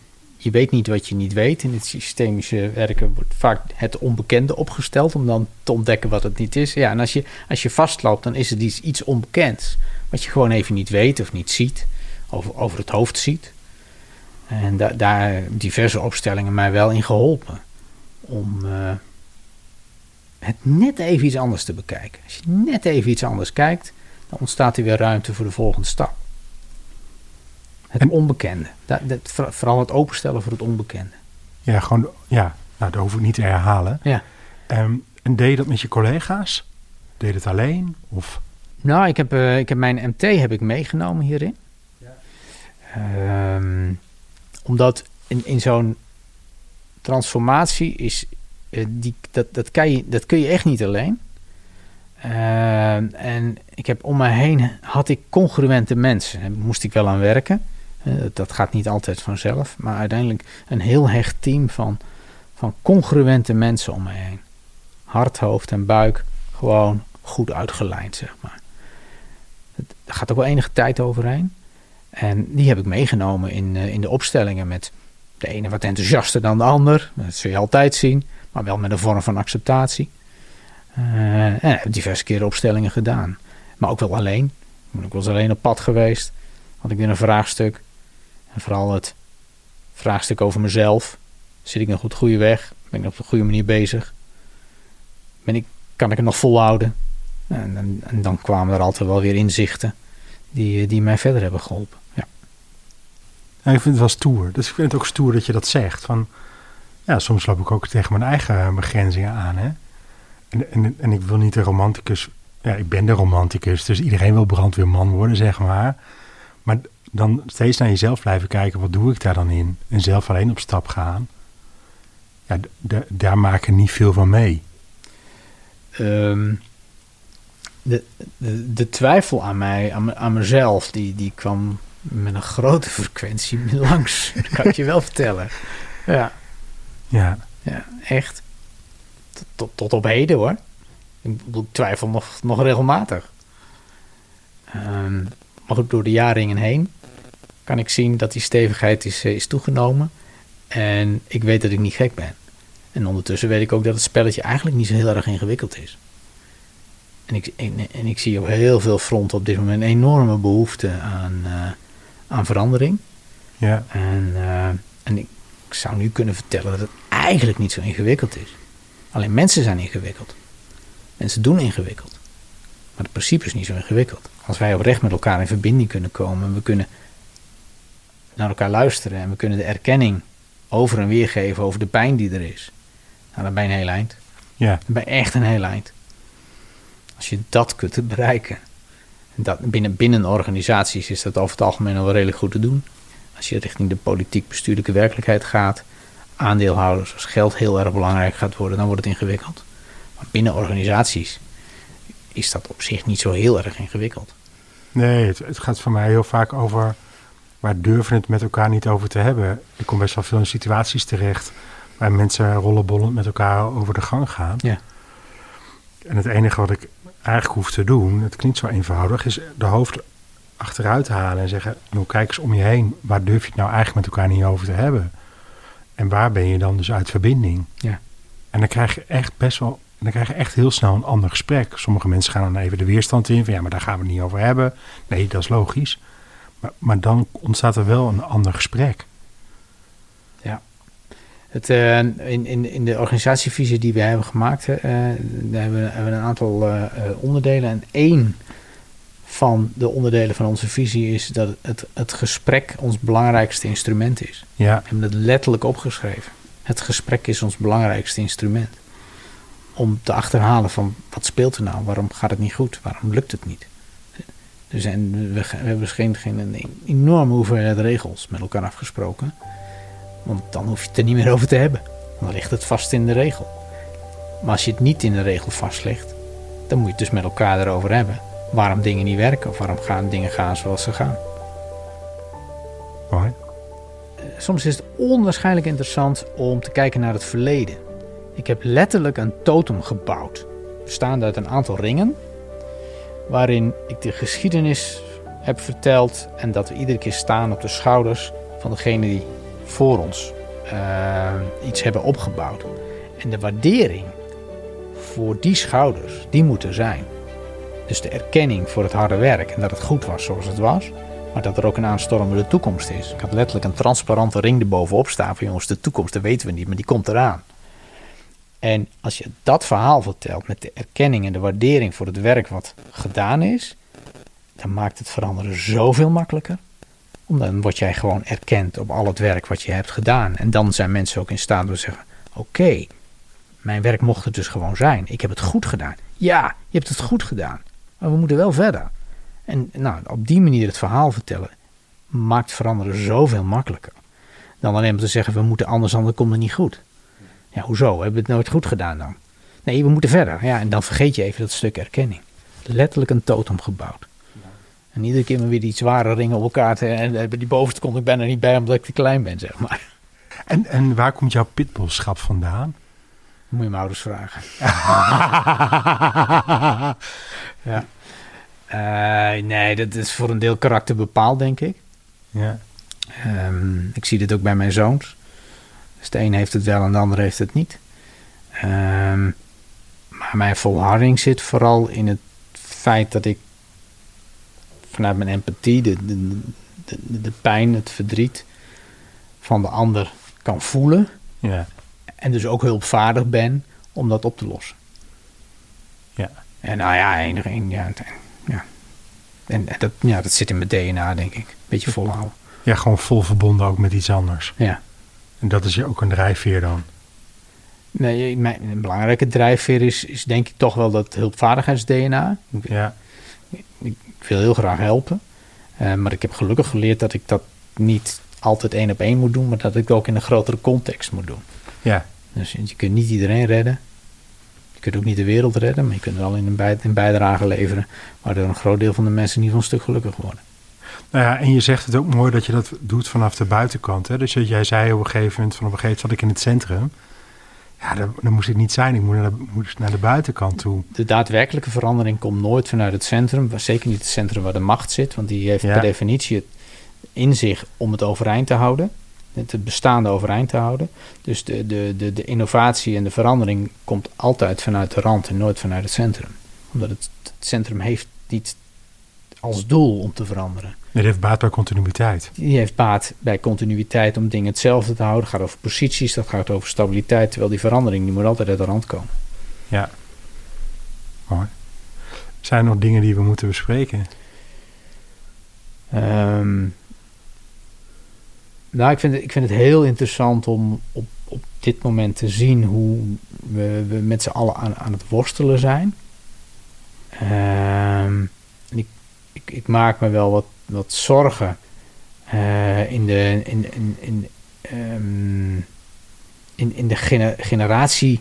je weet niet wat je niet weet. In het systemische werken wordt vaak het onbekende opgesteld om dan te ontdekken wat het niet is. Ja, en als je, als je vastloopt, dan is het iets, iets onbekends. Wat je gewoon even niet weet of niet ziet, over, over het hoofd ziet. En da, daar hebben diverse opstellingen mij wel in geholpen. Om uh, het net even iets anders te bekijken. Als je net even iets anders kijkt, dan ontstaat er weer ruimte voor de volgende stap. Het en, onbekende. Dat, dat, vooral het openstellen voor het onbekende. Ja, gewoon, ja, nou, dat hoef ik niet te herhalen. Ja. Um, en deed je dat met je collega's? Deed je het alleen? Of? Nou, ik heb, uh, ik heb mijn M T heb ik meegenomen hierin. Ja. Um, omdat in, in zo'n transformatie is, uh, die, dat, dat, kan je, dat kun je echt niet alleen. Uh, en ik heb om mij heen, had ik congruente mensen. Daar moest ik wel aan werken. Uh, dat gaat niet altijd vanzelf. Maar uiteindelijk een heel hecht team van, van congruente mensen om mij heen. Hart, hoofd en buik gewoon goed uitgelijnd, zeg maar. Het gaat ook wel enige tijd overheen. En die heb ik meegenomen in, uh, in de opstellingen met de ene wat enthousiaster dan de ander. Dat zul je altijd zien. Maar wel met een vorm van acceptatie. Uh, en ik heb diverse keren opstellingen gedaan. Maar ook wel alleen. Ik ben ook wel eens alleen op pad geweest. Had ik weer een vraagstuk. En vooral het vraagstuk over mezelf. Zit ik nog op de goede weg? Ben ik op de goede manier bezig? Ben ik, kan ik het nog volhouden? En, en, en dan kwamen er altijd wel weer inzichten die, die mij verder hebben geholpen. Ja. Ja, ik vind het wel stoer. Dus ik vind het ook stoer dat je dat zegt. Van, ja, soms loop ik ook tegen mijn eigen begrenzingen aan. Hè? En, en, en ik wil niet de romanticus... Ja, ik ben de romanticus, dus iedereen wil brandweerman worden, zeg maar. Maar dan steeds naar jezelf blijven kijken, wat doe ik daar dan in? En zelf alleen op stap gaan. Ja, d- d- daar maak ik niet veel van mee. Um, de, de, de twijfel aan mij, aan, aan mezelf, die, die kwam met een grote frequentie langs. Dat kan ik je wel vertellen. Ja. Ja. Ja, echt. Tot, tot, tot op heden, hoor. Ik, ik twijfel nog, nog regelmatig. Um, maar goed, door de jaren heen kan ik zien dat die stevigheid is, is toegenomen. En ik weet dat ik niet gek ben. En ondertussen weet ik ook dat het spelletje eigenlijk niet zo heel erg ingewikkeld is. En ik, en, en ik zie op heel veel fronten op dit moment een enorme behoefte aan, uh, aan verandering. Ja. En, uh, en ik zou nu kunnen vertellen dat het eigenlijk niet zo ingewikkeld is. Alleen mensen zijn ingewikkeld. Mensen doen ingewikkeld. Maar het principe is niet zo ingewikkeld. Als wij oprecht met elkaar in verbinding kunnen komen, we kunnen naar elkaar luisteren en we kunnen de erkenning over en weer geven over de pijn die er is. Nou, dan ben je een heel eind. Ja. Dan ben je echt een heel eind. Als je dat kunt bereiken. Dat binnen, binnen organisaties is dat over het algemeen al wel redelijk goed te doen. Als je richting de politiek-bestuurlijke werkelijkheid gaat, aandeelhouders, als geld heel erg belangrijk gaat worden, dan wordt het ingewikkeld. Maar binnen organisaties is dat op zich niet zo heel erg ingewikkeld. Nee, het, het gaat voor mij heel vaak over, waar durven het met elkaar niet over te hebben. Ik kom best wel veel in situaties terecht waar mensen rollenbollend met elkaar over de gang gaan. Ja. En het enige wat ik eigenlijk hoef te doen, het klinkt zo eenvoudig, is de hoofd achteruit halen en zeggen, nou, kijk eens om je heen, waar durf je het nou eigenlijk met elkaar niet over te hebben? En waar ben je dan dus uit verbinding? Ja. En dan krijg je echt best wel, dan krijg je echt heel snel een ander gesprek. Sommige mensen gaan dan even de weerstand in, van ja, maar daar gaan we het niet over hebben. Nee, dat is logisch. Maar, maar dan ontstaat er wel een ander gesprek. Ja. Het, uh, in, in, in de organisatievisie die we hebben gemaakt, uh, daar hebben we, hebben we een aantal uh, onderdelen. En één van de onderdelen van onze visie is dat het, het gesprek ons belangrijkste instrument is. Ja. We hebben het letterlijk opgeschreven. Het gesprek is ons belangrijkste instrument. Om te achterhalen van, wat speelt er nou? Waarom gaat het niet goed? Waarom lukt het niet? Dus en we, we hebben dus geen, geen een enorme hoeveelheid regels met elkaar afgesproken. Want dan hoef je het er niet meer over te hebben. Dan ligt het vast in de regel. Maar als je het niet in de regel vastlegt, dan moet je het dus met elkaar erover hebben. Waarom dingen niet werken of waarom gaan dingen gaan zoals ze gaan. Mooi. Soms is het onwaarschijnlijk interessant om te kijken naar het verleden. Ik heb letterlijk een totem gebouwd. Bestaande uit een aantal ringen. Waarin ik de geschiedenis heb verteld. En dat we iedere keer staan op de schouders van degene die voor ons uh, iets hebben opgebouwd. En de waardering voor die schouders, die moet er zijn. Dus de erkenning voor het harde werk en dat het goed was zoals het was. Maar dat er ook een aanstormende toekomst is. Ik had letterlijk een transparante ring erbovenop staan van jongens, de toekomst, dat weten we niet, maar die komt eraan. En als je dat verhaal vertelt met de erkenning en de waardering voor het werk wat gedaan is, dan maakt het veranderen zoveel makkelijker. Omdat dan word jij gewoon erkend op al het werk wat je hebt gedaan. En dan zijn mensen ook in staat om te zeggen, oké, okay, mijn werk mocht het dus gewoon zijn. Ik heb het goed gedaan. Ja, je hebt het goed gedaan. Maar we moeten wel verder. En nou, op die manier het verhaal vertellen maakt veranderen zoveel makkelijker. Dan alleen maar te zeggen, we moeten anders, anders komt het niet goed. Ja, hoezo? Hebben we het nooit goed gedaan dan? Nee, we moeten verder. Ja, en dan vergeet je even dat stuk erkenning. Letterlijk een totem gebouwd. En iedere keer maar weer die zware ringen op elkaar. Te, en bij die bovenste kon ik bijna niet bij, omdat ik te klein ben, zeg maar. En, en waar komt jouw pitbullschap vandaan? Moet je mijn ouders vragen. Ja. Uh, nee, dat is voor een deel karakter bepaald, denk ik. Ja. Um, ik zie dit ook bij mijn zoons. Dus de een heeft het wel en de ander heeft het niet. Um, maar mijn volharding zit vooral in het feit dat ik vanuit mijn empathie de, de, de, de pijn, het verdriet van de ander kan voelen. Ja. En dus ook hulpvaardig ben om dat op te lossen. Ja. En nou ja, enig, en, ja, ja. En dat, ja, dat zit in mijn D N A, denk ik. Beetje volhouden. Ja, gewoon vol verbonden ook met iets anders. Ja. En dat is je ook een drijfveer dan? Nee, mijn, een belangrijke drijfveer is, is denk ik toch wel dat hulpvaardigheids-D N A. Ik, ja. ik, ik wil heel graag helpen. Uh, maar ik heb gelukkig geleerd dat ik dat niet altijd één op één moet doen, maar dat ik het ook in een grotere context moet doen. Ja. Dus je kunt niet iedereen redden. Je kunt ook niet de wereld redden, maar je kunt er al in een, bij, een bijdrage leveren, waardoor een groot deel van de mensen in ieder geval een stuk gelukkiger worden. Nou ja, en je zegt het ook mooi dat je dat doet vanaf de buitenkant. Hè? Dus jij zei op een gegeven moment, van op een gegeven moment zat ik in het centrum. Ja, dan, dan moest ik niet zijn. Ik moet naar, de, moest naar de buitenkant toe. De daadwerkelijke verandering komt nooit vanuit het centrum. Zeker niet het centrum waar de macht zit. Want die heeft ja. per definitie het in zich om het overeind te houden. Het bestaande overeind te houden. Dus de, de, de, de innovatie en de verandering komt altijd vanuit de rand en nooit vanuit het centrum. Omdat het, het centrum heeft niet als doel om te veranderen. Nee, die heeft baat bij continuïteit. Die heeft baat bij continuïteit om dingen hetzelfde te houden. Het gaat over posities, dat gaat over stabiliteit. Terwijl die verandering, die moet altijd uit de rand komen. Ja. Mooi. Zijn er nog dingen die we moeten bespreken? Um, nou, ik vind, het, ik vind het heel interessant om op, op dit moment te zien hoe we, we met z'n allen aan, aan het worstelen zijn. Um, ik, ik, ik maak me wel wat, wat zorgen uh, in de, in, in, in, um, in, in de gener, generatie.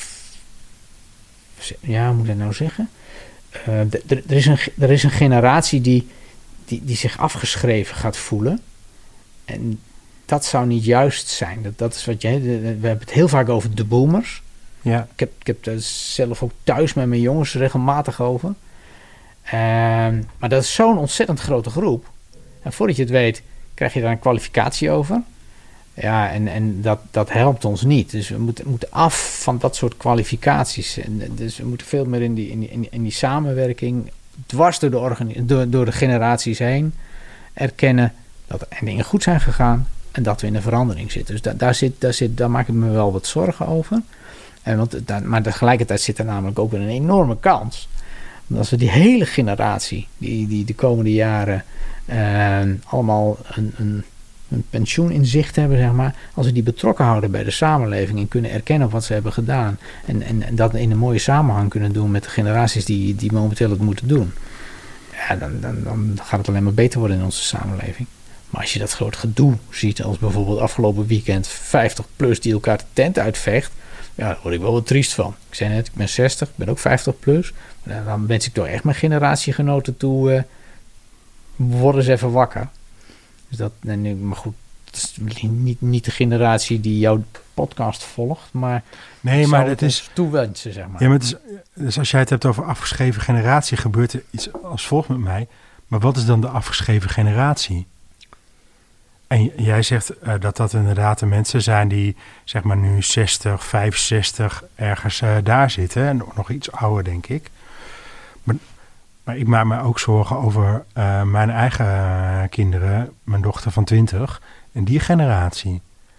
Ja, hoe moet ik dat nou zeggen? Uh, d- d- er, is een, er is een generatie die, die, die zich afgeschreven gaat voelen. En dat zou niet juist zijn. Dat, dat is wat jij. We hebben het heel vaak over de boomers. Ja. Ik heb, ik heb er zelf ook thuis met mijn jongens regelmatig over. Uh, maar dat is zo'n ontzettend grote groep. En voordat je het weet, krijg je daar een kwalificatie over. Ja, en, en dat, dat helpt ons niet. Dus we moeten, moeten af van dat soort kwalificaties. En, dus we moeten veel meer in die, in die, in die samenwerking, dwars door de, organi- door, door de generaties heen, erkennen dat er dingen goed zijn gegaan en dat we in een verandering zitten. Dus da, daar, zit, daar, zit, daar maak ik me wel wat zorgen over. En want, da, maar tegelijkertijd zit er namelijk ook weer een enorme kans. Want als we die hele generatie, die, die de komende jaren uh, allemaal een, een, een pensioen in zicht hebben, zeg maar. Als we die betrokken houden bij de samenleving en kunnen erkennen wat ze hebben gedaan. En, en, en dat in een mooie samenhang kunnen doen met de generaties die, die momenteel het moeten doen. Ja, dan, dan, dan gaat het alleen maar beter worden in onze samenleving. Maar als je dat groot gedoe ziet, als bijvoorbeeld afgelopen weekend vijftig plus die elkaar de tent uitvecht. Ja, daar word ik wel wat triest van. Ik zei net, ik ben zestig, ik ben ook vijftig plus. Maar dan wens ik toch echt mijn generatiegenoten toe. Uh, worden eens even wakker. Dus dat, nee, maar goed, dat is niet, niet de generatie die jouw podcast volgt, maar nee, maar het is toewensen, zeg maar. Ja, maar het is, dus als jij het hebt over afgeschreven generatie, gebeurt er iets als volgt met mij. Maar wat is dan de afgeschreven generatie? En jij zegt uh, dat dat inderdaad de mensen zijn die zeg maar nu zestig, vijfenzestig ergens uh, daar zitten. En nog iets ouder, denk ik. Maar, maar ik maak me ook zorgen over uh, mijn eigen uh, kinderen. Mijn dochter van twintig. En die generatie.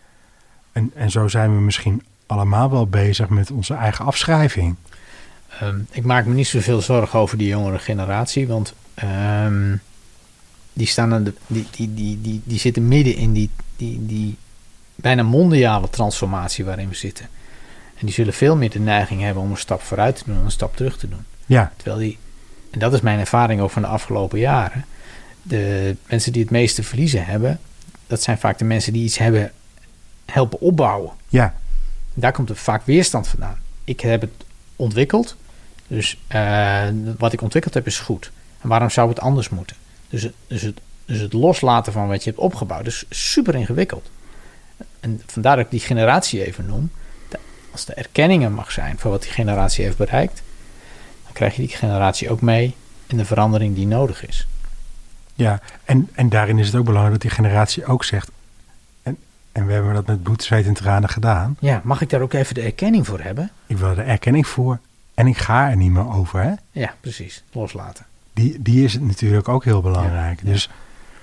En, en zo zijn we misschien allemaal wel bezig met onze eigen afschrijving. Um, ik maak me niet zoveel zorgen over die jongere generatie. Want um, die, staan aan de, die, die, die, die, die zitten midden in die, die, die bijna mondiale transformatie waarin we zitten. En die zullen veel meer de neiging hebben om een stap vooruit te doen dan een stap terug te doen. Ja. Terwijl die, en dat is mijn ervaring ook van de afgelopen jaren. De mensen die het meeste verliezen hebben, dat zijn vaak de mensen die iets hebben helpen opbouwen. Ja. Daar komt er vaak weerstand vandaan. Ik heb het ontwikkeld, dus uh, wat ik ontwikkeld heb is goed. En waarom zou het anders moeten? Dus het, dus, het, dus het loslaten van wat je hebt opgebouwd is super ingewikkeld. En vandaar dat ik die generatie even noem. Als de erkenning er mag zijn voor wat die generatie heeft bereikt, dan krijg je die generatie ook mee in de verandering die nodig is. Ja, en, en daarin is het ook belangrijk dat die generatie ook zegt, en, en we hebben dat met bloed, zweet en tranen gedaan. Ja, mag ik daar ook even de erkenning voor hebben? Ik wil er de erkenning voor en ik ga er niet meer over, hè? Ja, precies. Loslaten. Die, die is het natuurlijk ook heel belangrijk. Ja, ja. Dus,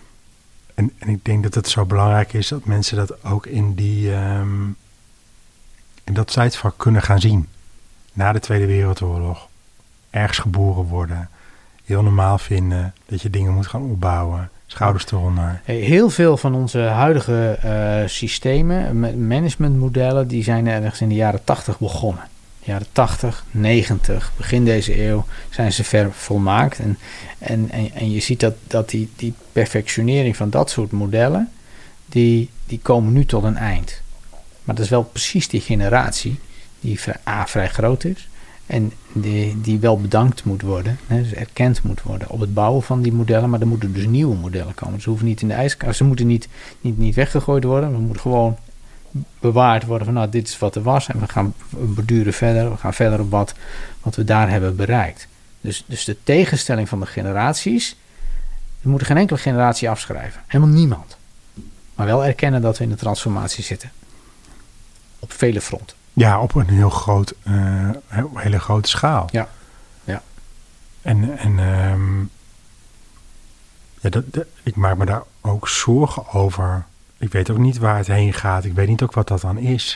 en, en ik denk dat het zo belangrijk is dat mensen dat ook in die um, in dat tijdsvak kunnen gaan zien. Na de Tweede Wereldoorlog. Ergens geboren worden. Heel normaal vinden dat je dingen moet gaan opbouwen. Schouders eronder. Heel veel van onze huidige uh, systemen, managementmodellen, die zijn ergens in de jaren tachtig begonnen. Jaren tachtig, negentig, begin deze eeuw zijn ze ver volmaakt. En, en, en, en je ziet dat, dat die, die perfectionering van dat soort modellen, die, die komen nu tot een eind. Maar dat is wel precies die generatie die A, vrij groot is. En die, die wel bedankt moet worden, hè, dus erkend moet worden op het bouwen van die modellen. Maar er moeten dus nieuwe modellen komen. Ze hoeven niet in de ijskast, ze moeten niet, niet, niet weggegooid worden. We moeten gewoon bewaard worden van nou, dit is wat er was. En we gaan borduren verder. We gaan verder op wat, wat we daar hebben bereikt. Dus, dus de tegenstelling van de generaties, we moeten geen enkele generatie afschrijven. Helemaal niemand. Maar wel erkennen dat we in een transformatie zitten. Op vele fronten. Ja, op een heel groot, uh, hele grote schaal. Ja, ja. En, en um, ja, dat, dat, ik maak me daar ook zorgen over. Ik weet ook niet waar het heen gaat. Ik weet niet ook wat dat dan is.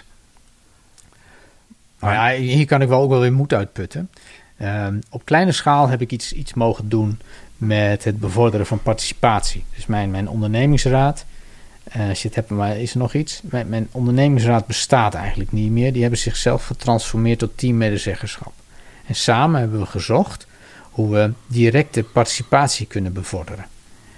Nou ja, hier kan ik wel ook wel weer moed uitputten. Um, op kleine schaal heb ik iets, iets mogen doen met het bevorderen van participatie. Dus mijn, mijn ondernemingsraad. Uh, als je het hebt, maar is er nog iets? Mijn, mijn ondernemingsraad bestaat eigenlijk niet meer. Die hebben zichzelf getransformeerd tot teammedezeggenschap. En samen hebben we gezocht hoe we directe participatie kunnen bevorderen.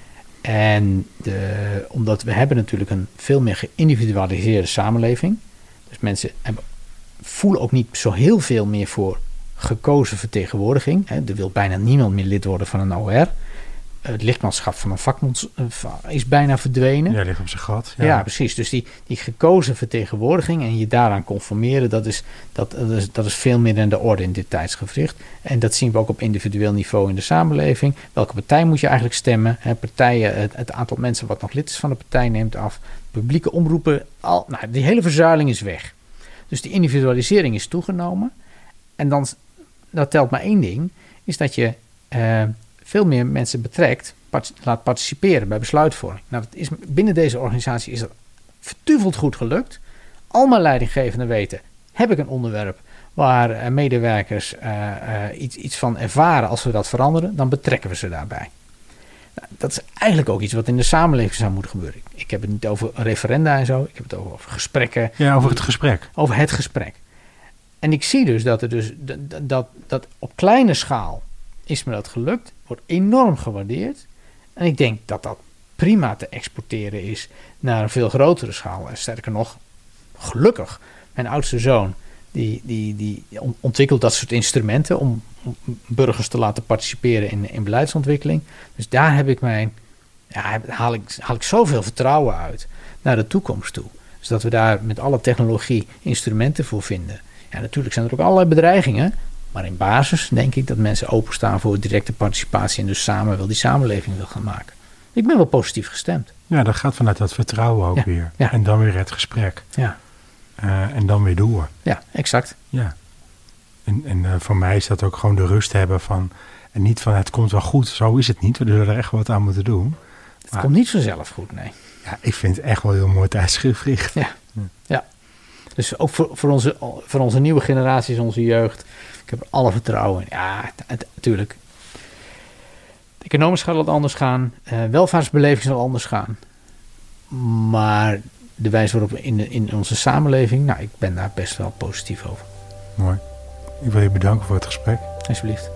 En de, omdat we hebben natuurlijk een veel meer geïndividualiseerde samenleving. Dus mensen hebben, voelen ook niet zo heel veel meer voor gekozen vertegenwoordiging. Hè. Er wil bijna niemand meer lid worden van een O R. Het lidmaatschap van een vakbond is bijna verdwenen. Ja, ligt op zijn gat. Ja, ja precies. Dus die, die gekozen vertegenwoordiging en je daaraan conformeren, dat is, dat, dat, is, dat is veel meer aan de orde in dit tijdsgewricht. En dat zien we ook op individueel niveau in de samenleving. Welke partij moet je eigenlijk stemmen? He, partijen, het, het aantal mensen wat nog lid is van de partij neemt af. Publieke omroepen, al, nou, die hele verzuiling is weg. Dus die individualisering is toegenomen. En dan, dat telt maar één ding, is dat je Uh, veel meer mensen betrekt, part, laat participeren bij besluitvorming. Nou, dat is, binnen deze organisatie is dat vertuveld goed gelukt. Al mijn leidinggevenden weten, heb ik een onderwerp waar uh, medewerkers uh, uh, iets, iets van ervaren als we dat veranderen, dan betrekken we ze daarbij. Nou, dat is eigenlijk ook iets wat in de samenleving zou moeten gebeuren. Ik heb het niet over referenda en zo, ik heb het over, over gesprekken. Ja, over het gesprek. Over het gesprek. En ik zie dus dat er dus dat, dat, dat op kleine schaal is me dat gelukt, wordt enorm gewaardeerd. En ik denk dat dat prima te exporteren is naar een veel grotere schaal. En sterker nog, gelukkig, mijn oudste zoon, die, die, die ontwikkelt dat soort instrumenten om, om burgers te laten participeren in, in beleidsontwikkeling. Dus daar heb ik mijn, ja, haal ik, haal ik zoveel vertrouwen uit naar de toekomst toe. Dus dat we daar met alle technologie instrumenten voor vinden. Ja, natuurlijk zijn er ook allerlei bedreigingen. Maar in basis denk ik dat mensen openstaan voor directe participatie en dus samen wel die samenleving wil gaan maken. Ik ben wel positief gestemd. Ja, dat gaat vanuit dat vertrouwen ook Ja, weer. ja. En dan weer het gesprek. Ja, Uh, en dan weer door. ja, exact. Ja. En, en uh, voor mij is dat ook gewoon de rust hebben van... En niet van het komt wel goed. Zo is het niet. We zullen er echt wat aan moeten doen. Het Maar- komt niet vanzelf goed, nee. Ja, ik vind het echt wel heel mooi tijdschrift. Ja, ja. Dus ook voor, voor, onze, voor onze nieuwe generaties, onze jeugd. Ik heb er alle vertrouwen in. Ja, natuurlijk. Economisch gaat het anders gaan. Uh, welvaartsbeleving zal anders gaan. Maar de wijze waarop we in, de, in onze samenleving... Nou, ik ben daar best wel positief over. Mooi. Ik wil je bedanken voor het gesprek. Alsjeblieft.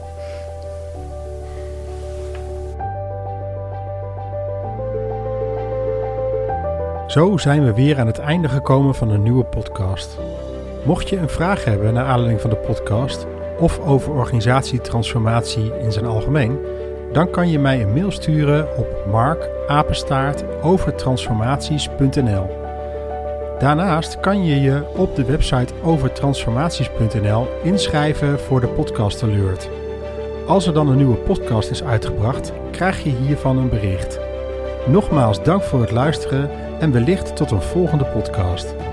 Zo zijn we weer aan het einde gekomen van een nieuwe podcast. Mocht je een vraag hebben naar aanleiding van de podcast... of over organisatietransformatie in zijn algemeen... dan kan je mij een mail sturen op mark apenstaart overtransformaties punt n l. Daarnaast kan je je op de website overtransformaties punt n l inschrijven voor de podcast alert. Als er dan een nieuwe podcast is uitgebracht, krijg je hiervan een bericht. Nogmaals dank voor het luisteren en wellicht tot een volgende podcast.